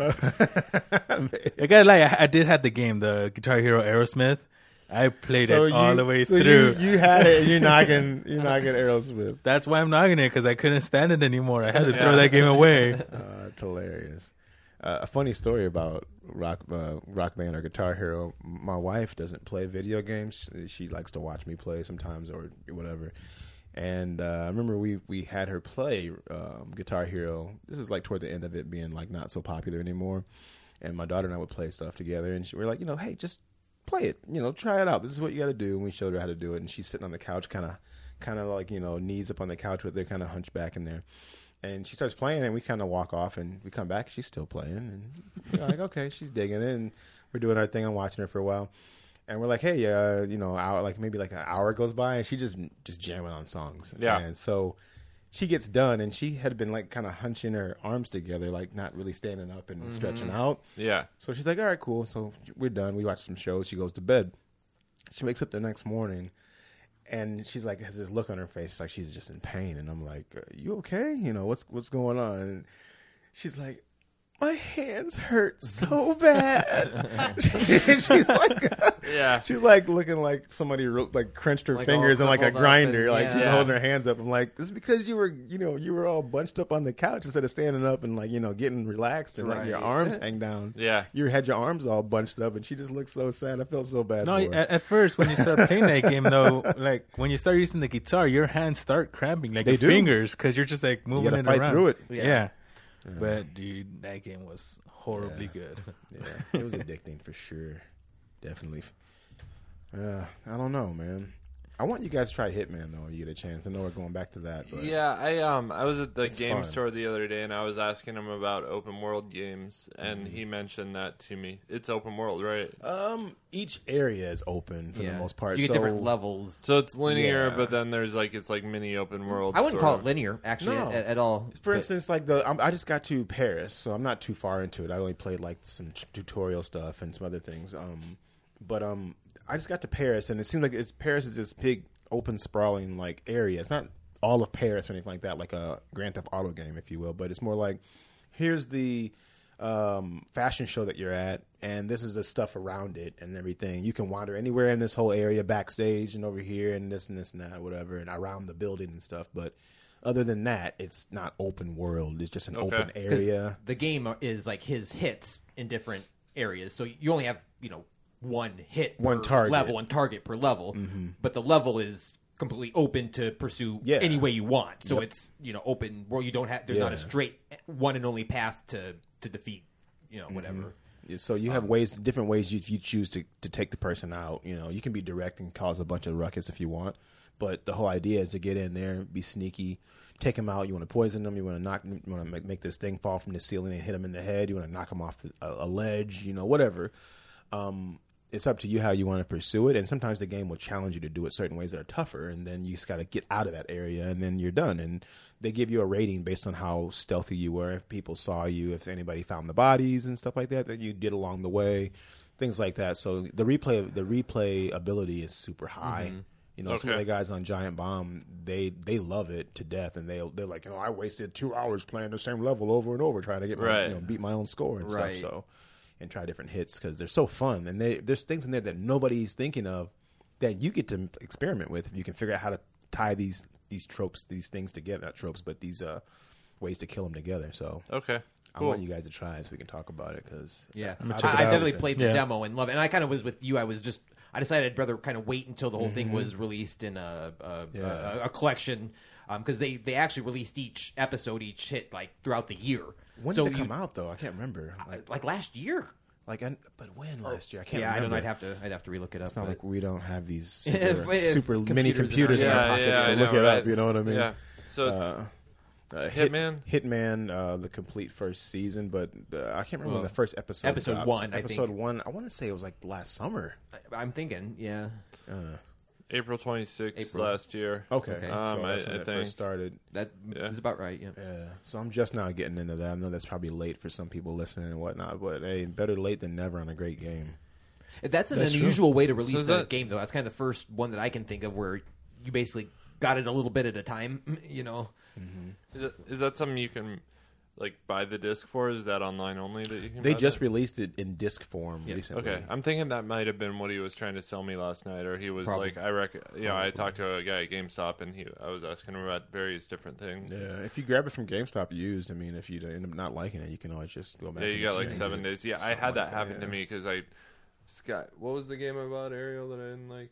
Yeah. I gotta lie, I, I did have the game, the Guitar Hero Aerosmith. I played it all the way so through. You, you had it, and you're knocking, you're knocking Aerosmith. That's why I'm knocking it, because I couldn't stand it anymore. I had to Yeah. throw that game away. Uh, it's hilarious. Uh, a funny story about rock, uh, rock band or Guitar Hero. My wife doesn't play video games. She, she likes to watch me play sometimes or whatever. And uh, I remember we, we had her play um, Guitar Hero. This is like toward the end of it being like not so popular anymore. And my daughter and I would play stuff together. And she, we were like, you know, hey, just play it. You know, try it out. This is what you got to do. And we showed her how to do it. And she's sitting on the couch, kind of, kind of like you know, knees up on the couch with her, kind of hunchback in there. And she starts playing, and we kind of walk off, and we come back. She's still playing, and we're like, okay, she's digging it, and we're doing our thing. I'm watching her for a while, and we're like, hey, uh, you know, hour, like maybe like an hour goes by, and she just just jamming on songs. Yeah. And so she gets done, and she had been like kind of hunching her arms together, like not really standing up and stretching out. Yeah. So she's like, all right, cool. So we're done. We watch some shows. She goes to bed. She wakes up the next morning, and she's like, has this look on her face like she's just in pain. And I'm like, uh, you okay? You know, what's what's going on? And she's like, my hands hurt so bad. she's like, Yeah. she's like looking like somebody wrote, like crunched her Like fingers all in like a crumpled up grinder. and- like she's yeah. holding her hands up. I'm like, this is because you were, you know, you were all bunched up on the couch instead of standing up and like, you know, getting relaxed and letting your Right. arms hang down. Yeah. You had your arms all bunched up, and she just looked so sad. I felt so bad. No, for her. at, at first when you start playing that game, though, like when you start using the guitar, your hands start cramping, like They your do. fingers, because you're just like moving gotta it fight around. through it. Yeah. Yeah. But dude, that game was horribly good. Yeah, it was addicting for sure. Definitely. Uh, I don't know, man. I want you guys to try Hitman though. When you get a chance. I know we're going back to that, but Yeah, I um I was at the It's game fun. store the other day and I was asking him about open world games and he mentioned that to me. It's open world, right? um, each area is open for Yeah. the most part. You get so different levels. So it's linear, Yeah. but then there's like it's like mini open world. I wouldn't sort call of. it linear, actually, No. at, at all. For But- instance, like the I'm, I just got to Paris, so I'm not too far into it. I only played like some t- tutorial stuff and some other things. Um, but um, I just got to Paris, and it seems like it's Paris is this big, open, sprawling like area. It's not all of Paris or anything like that, like a Grand Theft Auto game, if you will. But it's more like here's the um, fashion show that you're at, and this is the stuff around it and everything. You can wander anywhere in this whole area, backstage and over here, and this and this and that, whatever, and around the building and stuff. But other than that, it's not open world. It's just an Okay. open 'cause area. the game is like his hits in different areas. So you only have, you know, one hit One per target. level, one target per level. But the level is completely open to pursue Yeah. any way you want. So Yep. it's, you know, open where you don't have, there's not a Yeah. straight one and only path to, to defeat, you know, whatever. Yeah, So you have Um, ways, different ways you, you choose to, to take the person out. You know, you can be direct and cause a bunch of ruckus if you want, but the whole idea is to get in there, be sneaky, take them out. You want to poison them. You want to knock. You want to make, make this thing fall from the ceiling and hit them in the head. You want to knock them off a, a ledge. You know, whatever. Um, it's up to you how you want to pursue it. And sometimes the game will challenge you to do it certain ways that are tougher, and then you just got to get out of that area, and then you're done. And they give you a rating based on how stealthy you were, if people saw you, if anybody found the bodies and stuff like that that you did along the way, things like that. So the replay, the replay ability is super high. You know, some of Okay. the guys on Giant Bomb, they they love it to death, and they they're like, you know, I wasted two hours playing the same level over and over trying to get my, Right. you know, beat my own score and Right. stuff. So, and try different hits because they're so fun, and they there's things in there that nobody's thinking of that you get to experiment with if you can figure out how to tie these these tropes, these things together, not tropes, but these uh ways to kill them together. So Okay. I Cool. want you guys to try it so we can talk about it because Yeah, gonna I, check it I out. definitely played the Yeah. demo and love it. And I kind of was with you. I was just, I decided I'd rather kind of wait until the whole thing was released in a a, Mm-hmm. Yeah. a, a collection, because they they actually released each episode, each hit like throughout the year. when so did it you- come out though? I can't remember. Like, Like last year. like, I, but when last year? I can't Yeah, I remember. don't know. I'd have to I'd have to relook it up. It's not but- like we don't have these If- super, if super mini computers in computers in our- our, Yeah, pockets yeah, to I look know, it right? up. You know what I mean? Yeah. So it's Uh, uh, Hit- Hitman? Hitman, uh, the complete first season, but the, I can't remember Well, when the first episode. episode dropped. one, I Episode think. one. I want to say it was like last summer. I- I'm thinking, yeah. Uh, April twenty-sixth April. last year. okay, Okay. Um, so that's I- when I it think. first started. That Yeah. is about right. Yeah. Yeah, so I'm just now getting into that. I know that's probably late for some people listening and whatnot, but hey, better late than never on a great game. That's an That's true. unusual way to release is a that- game, though. That's kind of the first one that I can think of where you basically got it a little bit at a time. You know. Is that, is that something you can like buy the disc for? Is that online only that you can? They buy just that? released it in disc form Yeah. recently. Okay, I'm thinking that might have been what he was trying to sell me last night, or he was Probably. like, I reckon, you know, I talked to a guy at GameStop, and he, I was asking him about various different things. Yeah, Yeah, if you grab it from GameStop used, I mean, if you end up not liking it, you can always just go back. you and got like exchange seven it. days. Yeah, I Something had that like happen to yeah. me because I, Sky, what was the game I bought, Ariel, that I didn't like?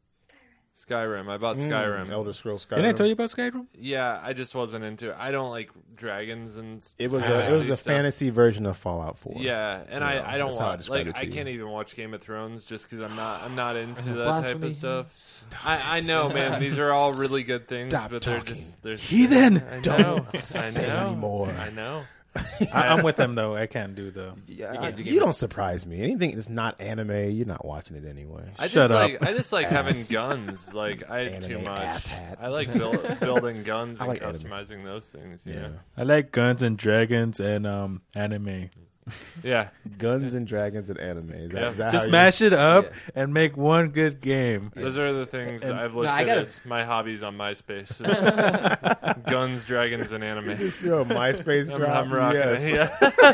Skyrim. I bought Skyrim. Mm, Elder Scrolls Skyrim. Didn't I tell you about Skyrim? Yeah, I just wasn't into it. I don't like dragons and s- It was a fantasy it was a stuff. fantasy version of Fallout four. Yeah, and Yeah, I, I don't that's how I want described like it to I you. can't even watch Game of Thrones just because I'm not I'm not into that Blasphemy. type of stuff. I, I know, man. These are all really good things, Stop but they're talking. just they're Heathen! I know, Don't I say know, anymore. I know. I, I'm with them though. I can't do the. Yeah, You you, can't do Game of- don't surprise me. Anything that's not anime, you're not watching it anyway. I Shut just up. like I just like having Ass. guns. Like I Anime too much. asshat. I like build, building guns I and like anime. customizing those things. Yeah. Yeah, I like guns and dragons and um anime. yeah. Guns and Dragons and anime. Is that, Yeah. is that Just how you- smash it up Yeah. and make one good game. Those are the things And- I've No, I listed gotta- as my hobbies on MySpace. Is Guns, Dragons, and anime. Just throw a MySpace I'm, drop. I'm rocking yes. it.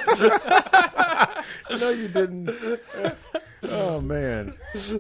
Yeah. No, you didn't. Oh man,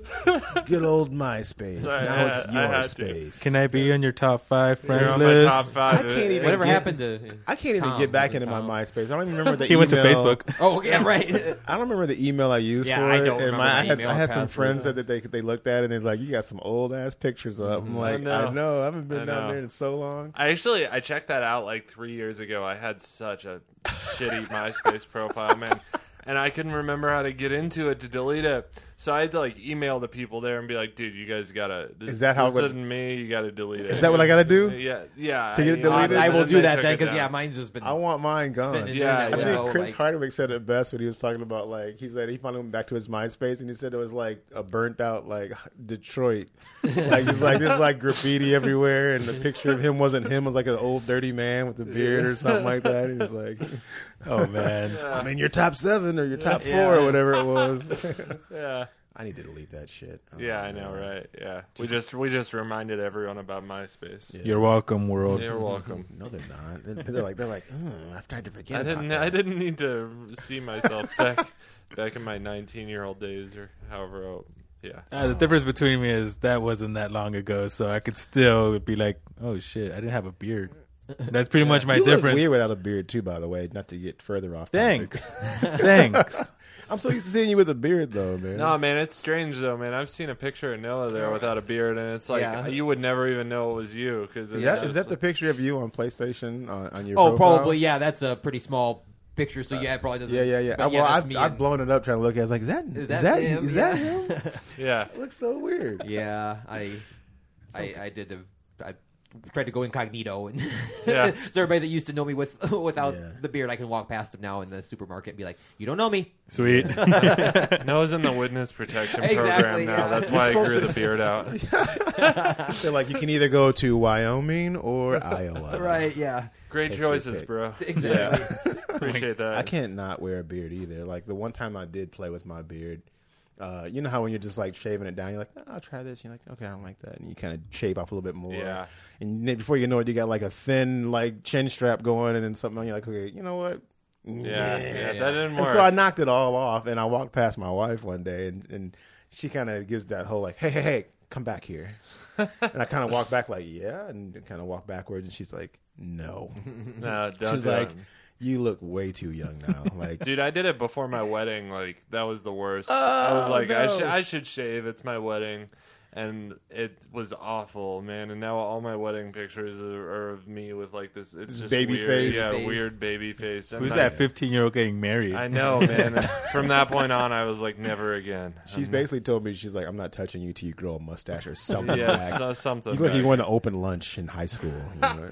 good old MySpace. I Now had- it's I your had to. space. Can I be on your top five friends You're on my list? top five. I can't even Whatever get- happened to? I can't even Tom, get back was it into Tom? my MySpace. I don't even remember the. He went to email. Facebook. Oh yeah, right. I don't remember the email I used Yeah, for I it. don't and remember my, I the had, email I had some password. friends that they they looked at it and they're like, "You got some old ass pictures up." I'm like, know. I know. I haven't been I down know. there in so long. I actually I checked that out like three years ago. I had such a shitty MySpace profile, man, and I couldn't remember how to get into it to delete it. So I had to like email the people there and be like, "Dude, you guys gotta. This, Is that how this it would- isn't me? You gotta delete it." Is that what I gotta do? Yeah, yeah. To get it I- deleted? I and will then do they that took then it because down. yeah, mine's just been. I want mine sitting gone. in Yeah, there I that yeah. think window, Chris like- Hardwick said it best when he was talking about like he said he finally went back to his MySpace and he said it was like a burnt out like Detroit. Like it's like there's like graffiti everywhere and the picture of him wasn't him, it was like an old dirty man with a beard or something like that. He was like, Oh man. I'm in your top seven or your top four Yeah. or whatever it was. Yeah, I need to delete that shit. Oh, yeah, I know, man. right? Yeah, we just we just reminded everyone about MySpace. Yeah. You're welcome, world. You're welcome. No, they're not. They're, they're like they're like. "Mm, I've tried to forget. I about didn't. that." I didn't need to see myself back back in my nineteen-year-old days, or however. Old. Yeah. Uh, the difference between me is that wasn't that long ago, so I could still be like, "Oh shit, I didn't have a beard." That's pretty much my you difference. Look weird without a beard too, by the way. Not to get further off. topic. Thanks, thanks. I'm so used to seeing you with a beard, though, man. No, man, it's strange though, man. I've seen a picture of Noah there without a beard, and it's like Yeah. you would never even know it was you because is that, is that the picture of you on PlayStation on, on your? Oh, profile? probably yeah. That's a pretty small picture, so yeah, it probably doesn't. Yeah, yeah, yeah. but I, well, that's I've, me I've and- blown it up trying to look at it. I was like, is that is Is that that is, him? is that Yeah. him? Yeah. It looks so weird. Yeah, I, I, I did. A, I tried to go incognito, and Yeah. so everybody that used to know me with without Yeah. the beard, I can walk past them now in the supermarket and be like, "You don't know me." Sweet. Noah's in the witness protection Exactly, program now. yeah. That's You're why I supposed grew to- the beard out. They're like, you can either go to Wyoming or Iowa. Right? Yeah. Great Take your choices, pick. bro. Exactly. Appreciate that. I can't not wear a beard either. Like the one time I did play with my beard, uh, you know how when you're just like shaving it down, you're like, oh, I'll try this. You're like, okay, I don't like that, and you kind of shave off a little bit more. Yeah. And then before you know it, you got like a thin like chin strap going, and then something on. You're like, okay, you know what? Yeah, yeah, that didn't And work. so I knocked it all off, and I walked past my wife one day, and, and she kind of gives that whole like, hey, hey, hey, come back here. And I kind of walk back like, yeah, and kind of walk backwards, and she's like, no. no, don't She's do like, it. you look way too young now. Like, Dude, I did it before my wedding. Like that was the worst. I was Oh, like, I no. should, I should shave. It's my wedding, and it was awful, man. And now all my wedding pictures are, are of me with like this. It's This just baby weird. face. Yeah, Face. weird baby face. And Who's I- that fifteen-year-old getting married? I know, man. And from that point on, I was like, never again. she's I'm- basically told me, she's like, I'm not touching you till you grow a mustache or something. yeah, back. so, something. You look like you back. went to open lunch in high school. You know?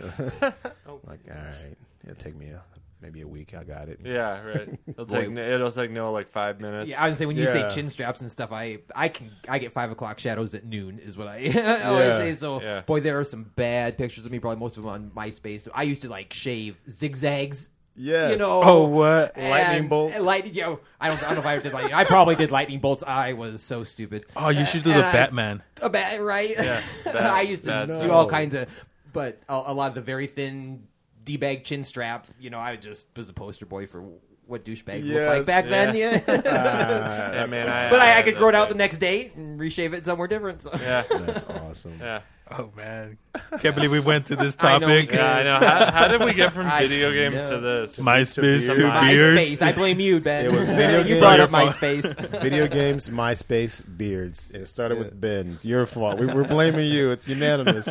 Like, all right, it'll take me a, maybe a week. I got it. Yeah, right. It'll Boy. take it'll take Noah like five minutes. Yeah, I would say when you Yeah. say chin straps and stuff, I I can I get five o'clock shadows at noon is what I always Yeah. say. So Yeah. boy, there are some bad pictures of me. Probably most of them on MySpace. I used to like shave zigzags. Yes. You know. Oh, what? Lightning and- bolts? Light, you know, I don't, I don't know if I ever did lightning. I probably did lightning bolts. I was so stupid. Oh, you should do And the I- Batman. A bat, right? Yeah, that- I used to that's- do all No. kinds of, but a, a lot of the very thin D-bag chin strap. You know, I just was a poster boy for what douchebags look like Yes. back then. Yeah. Ah, Yeah, man, I, But I, I could that grow it out thing. the next day and reshave it somewhere different. So. Yeah, that's awesome. yeah. Oh man, can't believe we went to this I know we topic. could. Yeah, I know. How, how did we get from I video games know. to this? MySpace, To two beards. beards. MySpace. I blame you, Ben. It was video you games. brought up Your fault. MySpace. Video games, MySpace, beards. And it started with Ben's. Your fault. We, we're blaming you. It's unanimous.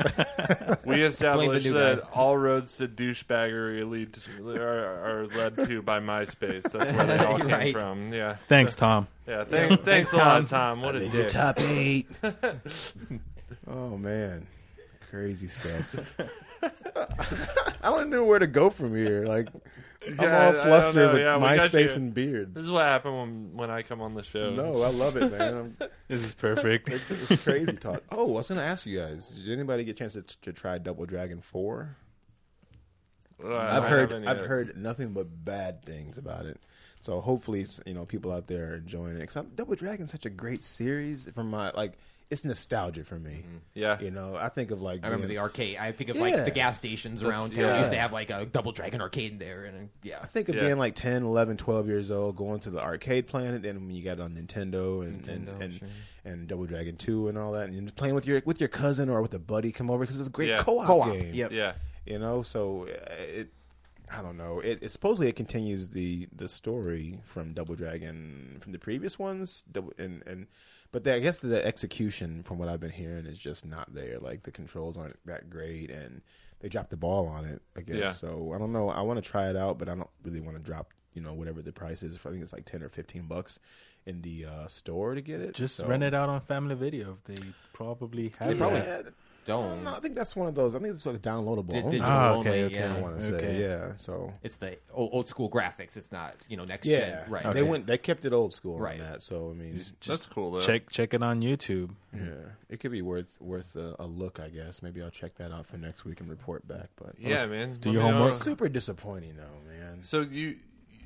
We established new that guy. all roads to douchebaggery lead to, are, are led to by MySpace. That's where they all came Right. from. Yeah. Thanks, Tom. Yeah. Thank, thanks a lot, Tom. What a In your dick. top eight. Oh, man. Crazy stuff. I don't know where to go from here. Like, I'm Yeah, I all don't flustered know. with Yeah, we got MySpace you. and beards. This is what happened when, when I come on the show. No, I love it, man. I'm, This is perfect. it's crazy talk. Oh, I was going to ask you guys. Did anybody get a chance to, to try Double Dragon four? Uh, I I've heard haven't I've yet. heard nothing but bad things about it. So hopefully, you know, people out there are enjoying it. Because Double Dragon's such a great series. From my like, it's nostalgia for me. Yeah. You know, I think of like I remember being- the arcade. I think of Yeah. like the gas stations around town. yeah. Used to have like a Double Dragon arcade there, and uh, yeah, I think of Yeah. being like ten, eleven, twelve years old, going to the arcade playing it, and when you got it on Nintendo and Nintendo, and, and, sure. and Double Dragon two and all that, and you're just playing with your with your cousin or with a buddy come over because it's a great Yeah. co-op, Co-op, game. yep. Yeah. You know, so uh, it. I don't know. It, it supposedly it continues the the story from Double Dragon from the previous ones, Double, and and but the, I guess the execution from what I've been hearing is just not there. Like the controls aren't that great, and they dropped the ball on it. I guess Yeah. so. I don't know. I want to try it out, but I don't really want to drop you know whatever the price is. I think it's like ten or fifteen bucks in the uh, store to get it. Just so. rent it out on Family Video. They probably have Yeah, it. don't. no, I think that's one of those. I think it's like downloadable. Di- only, digital Ah, only, okay, okay. yeah. I want to say, Okay. yeah. So It's the old, old school graphics. It's not you know next yeah, gen, right? They Okay. went. They kept it old school Right. on that. So I mean, That's cool, though. Check check it on YouTube. yeah, it could be worth worth a, a look. I guess maybe I'll check that out for next week and report back. But Yeah, man. Do Let your me know. homework. super disappointing though, man. So you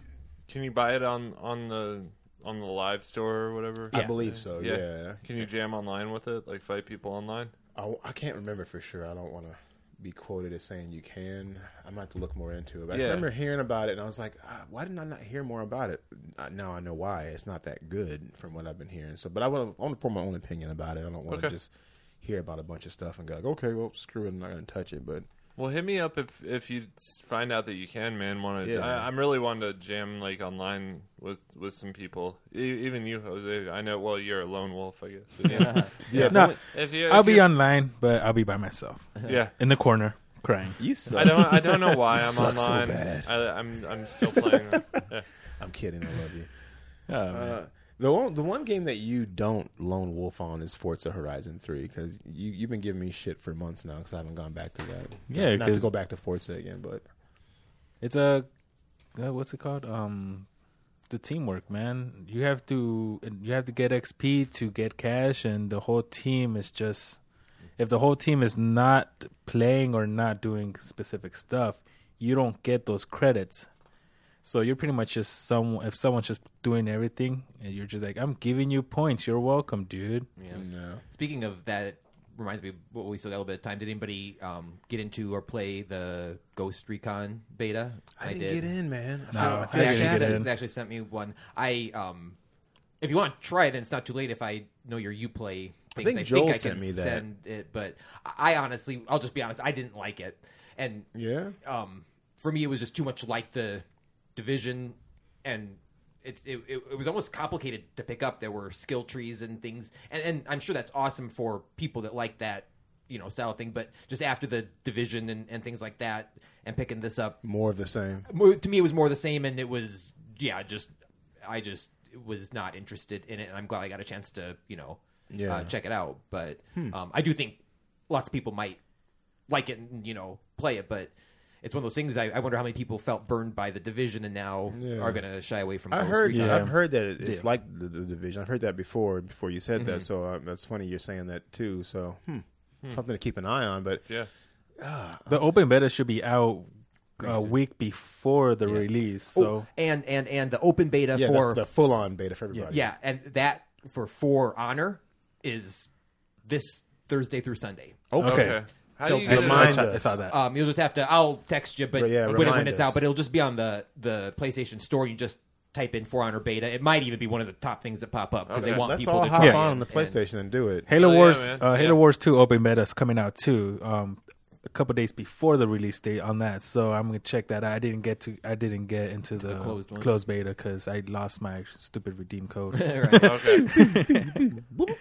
can you buy it on on the on the live store or whatever? I believe so. Yeah. Yeah, Can you jam online with it? Like fight people online? I, I can't remember for sure. I don't want to be quoted as saying you can. I might have to look more into it. But I just Yeah. remember hearing about it, and I was like, ah, why didn't I not hear more about it? Uh, Now I know why. It's not that good from what I've been hearing. So, but I want to form my own opinion about it. I don't want to Okay. just hear about a bunch of stuff and go, like, okay, well, screw it. I'm not going to touch it. But Well, hit me up if if you s- find out that you can, man. Want to? Yeah. I, I'm really wanting to jam like online with with some people. E- even you, Jose. I know. Well, you're a lone wolf, I guess. But yeah, yeah, No, if you, I'll if be you- online, but I'll be by myself Yeah, in the corner crying. you suck. I don't. I don't know why You I'm suck so online. bad. I, I'm I'm still playing. Yeah. I'm kidding. I love you. Oh, man. Uh, the one, the one game that you don't lone wolf on is Forza Horizon three because you you've been giving me shit for months now because I haven't gone back to that. Yeah, not to 'cause- go back to Forza again, but It's a uh, what's it called? Um, the teamwork, man. You have to you have to get X P to get cash, and the whole team is just. If the whole team is not playing or not doing specific stuff, you don't get those credits. So you're pretty much just some. If someone's just doing everything, and you're just like, I'm giving you points. You're welcome, dude. Yeah. no. Speaking of that, it reminds me of what we still got a little bit of time. Did anybody um, get into or play the Ghost Recon beta? I, didn't did. get in, man. I No, feel- I I feel didn't They actually, get sent, in. they actually sent me one. I um, if you want to try it, then it's not too late. If I know your UPlay things, think I Joel think I sent can me that. send it. But I honestly, I'll just be honest, I didn't like it, and Yeah, um, for me, it was just too much like the Division, and it, it it it was almost complicated to pick up. There were skill trees and things, and, and I'm sure that's awesome for people that like that, you know, style of thing. But just after the Division and, and things like that, and picking this up, more of the same. more, to me, it was more the same, and it was yeah, just I just was not interested in it, and I'm glad I got a chance to you know Yeah. uh, check it out. But um, I do think lots of people might like it and you know play it, but it's one of those things. I, I wonder how many people felt burned by the Division and now Yeah. are going to shy away from. I Ghost heard. Recon. Yeah. I've heard that it- it's Yeah. like the, the division. I've heard that before. Before you said Mm-hmm. that, so uh, that's funny. You're saying that too. So hmm, something to keep an eye on. But Yeah. The open beta should be out a week before the release. Oh, So and and and the open beta yeah, for that's the full on beta for everybody. yeah, and that for For Honor is this Thursday through Sunday. Okay. Okay. How So do you I get saw, it? remind I us. saw that. Um, you'll just have to. I'll text you, but Right, yeah, when, it- when remind it's us. out, but it'll just be on the the PlayStation Store. You just type in For Honor beta. It might even be one of the top things that pop up because Okay. they want Let's people all to hop try on it on the and- PlayStation and do it. Halo Oh, yeah, Wars, man. uh, Halo Yeah. Wars two open beta is coming out too. Um, a couple days before the release date on that, so I'm gonna check that out. I didn't get to, I didn't get into the, the closed one. closed beta because I lost my stupid redeem code. Right. Okay.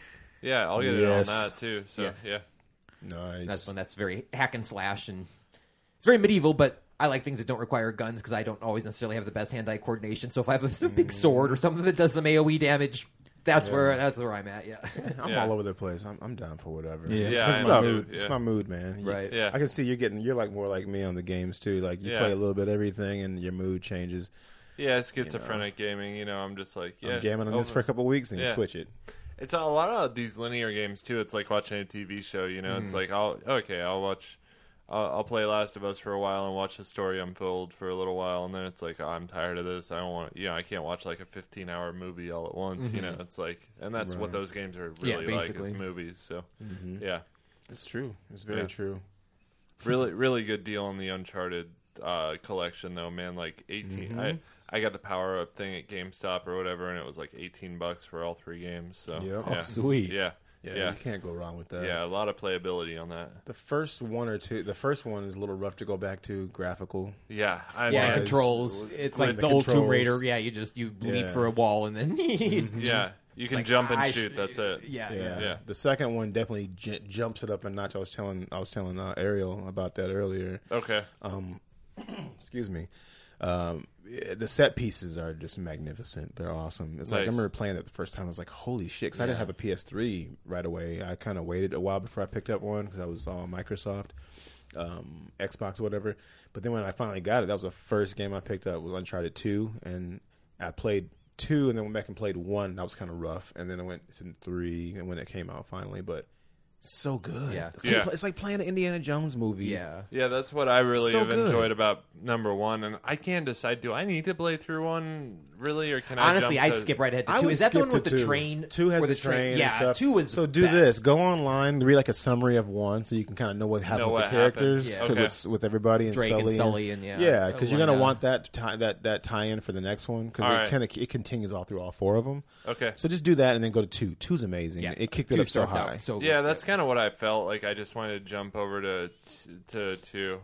Yeah, I'll get it on Yes. that too. So Yeah. yeah. Nice. That's one that's very hack and slash, and it's very medieval. But I like things that don't require guns because I don't always necessarily have the best hand-eye coordination. So if I have a, a big sword or something that does some AoE damage, that's where that's where I'm at. Yeah, I'm Yeah. all over the place. I'm, I'm down for whatever. Yeah. it's, Yeah, it's I my am mood. too, It's yeah. my mood, man. You- right. Yeah. I can see you're getting. You're like more like me on the games too. Like you Yeah. play a little bit of everything, and your mood changes. Yeah, schizophrenic gaming. You know, I'm just like, yeah, I'm jamming on this over- for a couple weeks, and you Yeah. switch it. It's a lot of these linear games too. It's like watching a T V show. You know, Mm-hmm. it's like I'll okay, I'll watch I'll, I'll play Last of Us for a while and watch the story unfold for a little while, and then it's like, oh, I'm tired of this. I don't want, you know, I can't watch like a fifteen hour movie all at once. Mm-hmm. You know, it's like, and that's Right. what those games are Yeah, really like basically. as movies. So, Mhm. yeah, It's true. It's very Yeah. true. really, really good deal on the Uncharted uh, collection, though, man. Like eighteen. Mhm. I I got the power up thing at GameStop or whatever, and it was like eighteen bucks for all three games. So, Yep. yeah, Oh, sweet. yeah, Yeah, yeah, you can't go wrong with that. yeah. A lot of playability on that. The first one or two, the first one is a little rough to go back to graphical. Yeah, I Yeah, mean, Wise. controls. It's Like like the the, old Tomb controls. Raider. Yeah, you just you leap Yeah. for a wall and then yeah. You can like, jump and I shoot. sh- That's it. Yeah, Yeah. Yeah. The second one definitely j- jumps it up a notch. I was telling I was telling uh, Ariel about that earlier. Okay. Um, excuse me. Um, yeah, the set pieces are just magnificent. They're awesome. It's like I Nice. remember playing it the first time. I was like, "Holy shit!" 'Cause I didn't Yeah. have a P S three right away. I kind of waited a while before I picked up one because I was all Microsoft, um, Xbox, whatever. But then when I finally got it, that was the first game I picked up was Uncharted two, and I played two, and then went back and played one. That was kind of rough, and then I went to three, and when it came out finally, but. So good. Yeah. It's, like, Yeah. it's like playing an Indiana Jones movie. yeah. Yeah, that's what I really So have good. enjoyed about number one, and I can't decide. Do I need to play through one really, or can I? Honestly, jump I'd to- skip right ahead to I two. would Is that the skip one with to the two. train? Two has where the the train. and Yeah, stuff. two was so the do best. this. Go online, read like a summary of one, so you can kind of know what happened Know with what the characters happened. Yeah. with, with everybody and Drake Sully. and Sully and yeah, yeah, because you're gonna Elena. want that to tie, that that tie in for the next one because All it right. kind of it continues all through all four of them. Okay. So just do that and then go to two. Two's amazing. Yeah, It kicked two it up so starts out high. So Yeah, good. that's kind of what I felt like. I just wanted to jump over to to two.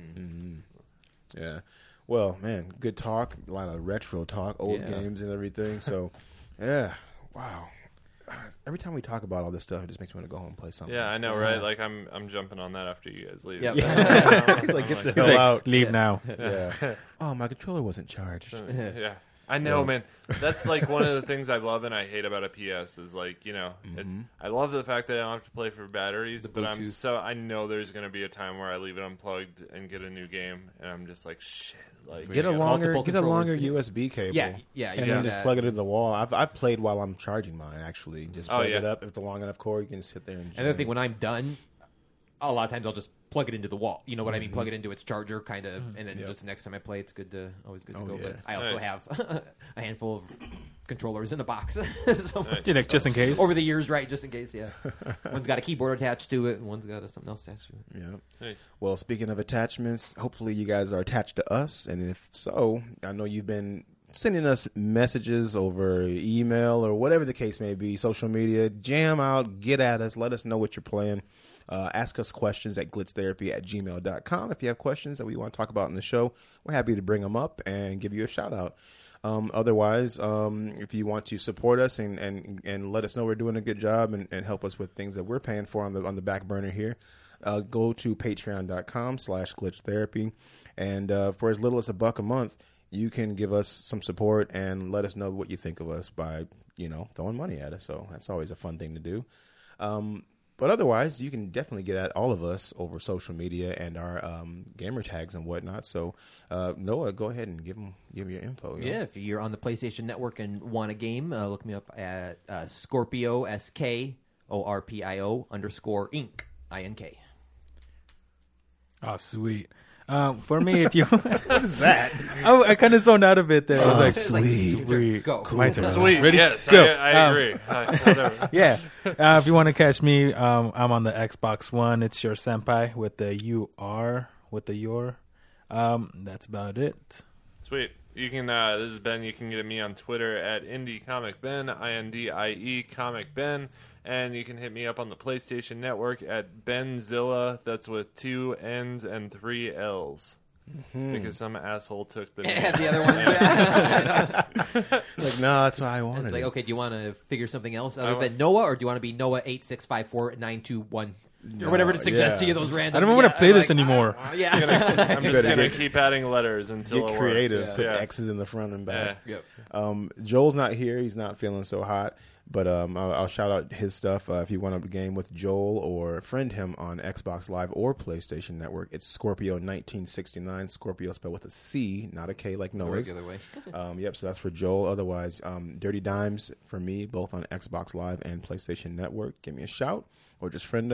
Yeah. Well, man, good talk. A lot of retro talk, old Yeah. games and everything. So, yeah. Wow. Every time we talk about all this stuff, it just makes me want to go home and play something. Yeah, I know, right? Like I'm I'm jumping on that after you guys leave. Yep. Yeah. He's like, get the He's hell like, out. leave now. Yeah. Oh, my controller wasn't charged. yeah. I know, Yeah. man. That's like one of the things I love and I hate about a P S is like, you know, it's Mm-hmm. I love the fact that I don't have to play for batteries, but I'm Bluetooth. so I know there's going to be a time where I leave it unplugged and get a new game and I'm just like, shit, like Get a yeah. longer, multiple get a longer controllers. U S B cable. Yeah, yeah, you and do then just that. plug it into the wall. I've I've played while I'm charging mine. Actually, just Oh, plug yeah. it up. If it's a long enough cord, you can sit there and. Another jam. thing, when I'm done, a lot of times I'll just plug it into the wall. You know what I mean? Plug it into its charger, kind of, and then Yep. just the next time I play, it's good to always good to Oh, go. yeah. But I also Nice. have a handful of controllers in a box. so Nice. You know, just in case. over the years, right? Just in case, yeah. One's got a keyboard attached to it, and one's got a, something else attached to it. Yeah. Nice. Well, speaking of attachments, hopefully you guys are attached to us, and if so, I know you've been sending us messages over email or whatever the case may be, social media. Jam out, get at us, let us know what you're playing. Uh, ask us questions at glitztherapy at gmail dot com. If you have questions that we want to talk about in the show, we're happy to bring them up and give you a shout out. Um, otherwise, um, if you want to support us and, and, and let us know we're doing a good job and, and help us with things that we're paying for on the on the back burner here, uh, go to patreon dot com slash glitch therapy. And uh, for as little as a buck a month, you can give us some support and let us know what you think of us by, you know, throwing money at us. So that's always a fun thing to do. Um, but otherwise, you can definitely get at all of us over social media and our um, gamer tags and whatnot. So, uh, Noah, go ahead and give them give 'em your info. you know? Yeah, if you're on the PlayStation Network and want a game, uh, look me up at uh, Scorpio, S K O R P I O underscore Inc, I N K. Oh, sweet. Um, for me, if you what is that? I, I kind of zoned out a bit there. I was like, sweet. sweet. Go. My turn. Sweet. Ready? Yes, Go. I, I Um, agree. I, whatever. Yeah. Uh, if you want to catch me, um, I'm on the Xbox One. It's your senpai with the U R with the your. Um, that's about it. Sweet. You can. Uh, this is Ben. You can get me on Twitter at Indie Comic Ben, I N D I E Comic Ben, and you can hit me up on the PlayStation Network at Benzilla. That's with two N's and three L's. Because some asshole took the name. And the other ones, yeah. Like, no, that's what I wanted. It's like, okay, do you want to figure something else other I than Noah, or do you want to be Noah eight six five four nine two one or whatever it suggests to yeah. you? Those random. I don't want to yeah, play I'm this like, anymore. uh, yeah. I'm just better gonna get- keep adding letters until Get it creative. works. Put Yeah. X's in the front and back. Yeah. Yep. Um, Joel's not here. He's not feeling so hot. But um, I'll, I'll shout out his stuff. Uh, if you want to game with Joel or friend him on Xbox Live or PlayStation Network, it's Scorpio nineteen sixty-nine. Scorpio spelled with a C, not a K like The Noah's. regular way. Um, yep, so that's for Joel. Otherwise, um, Dirty Dimes for me, both on Xbox Live and PlayStation Network. Give me a shout or just friend us.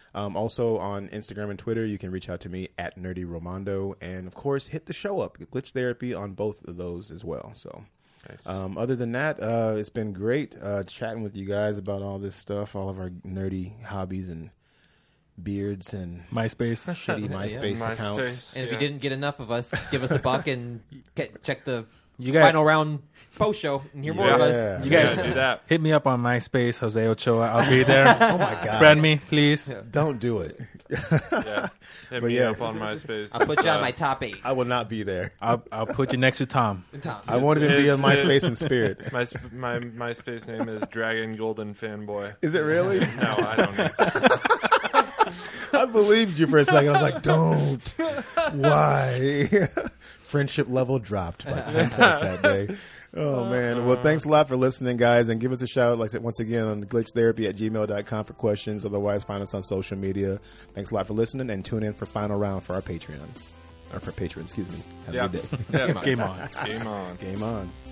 Um, also on Instagram and Twitter, you can reach out to me at Nerdy Romando, and of course, hit the show up, Glitch Therapy, on both of those as well. So, Nice. um, other than that, uh, it's been great uh, chatting with you guys about all this stuff, all of our nerdy hobbies and beards and MySpace. shitty MySpace MySpace. accounts. And if Yeah. you didn't get enough of us, give us a buck and get, check the You got final round post show and hear more of Yeah. us. You guys Yeah, do that. hit me up on MySpace, Jose Ochoa. I'll be there. Oh my god! Friend me, please. Don't do it. Yeah. Hit But me yeah. up on MySpace. I'll put It's, you on uh, my top eight. I will not be there. I'll I'll put you next to Tom. Tom. I wanted to be it's- on MySpace in spirit. My sp- my MySpace name is Dragon Golden Fanboy. Is it really? No, I don't know. I believed you for a second. I was like, don't. Why? Friendship level dropped by ten points that day. Oh, man. Well, thanks a lot for listening, guys. And give us a shout, like I said, once again, on glitchtherapy at gmail dot com for questions. Otherwise, find us on social media. Thanks a lot for listening, and tune in for Final Round for our Patreons. Or for patrons, excuse me. Have Yeah. a good day. Yeah, Game on. Game on. Game on.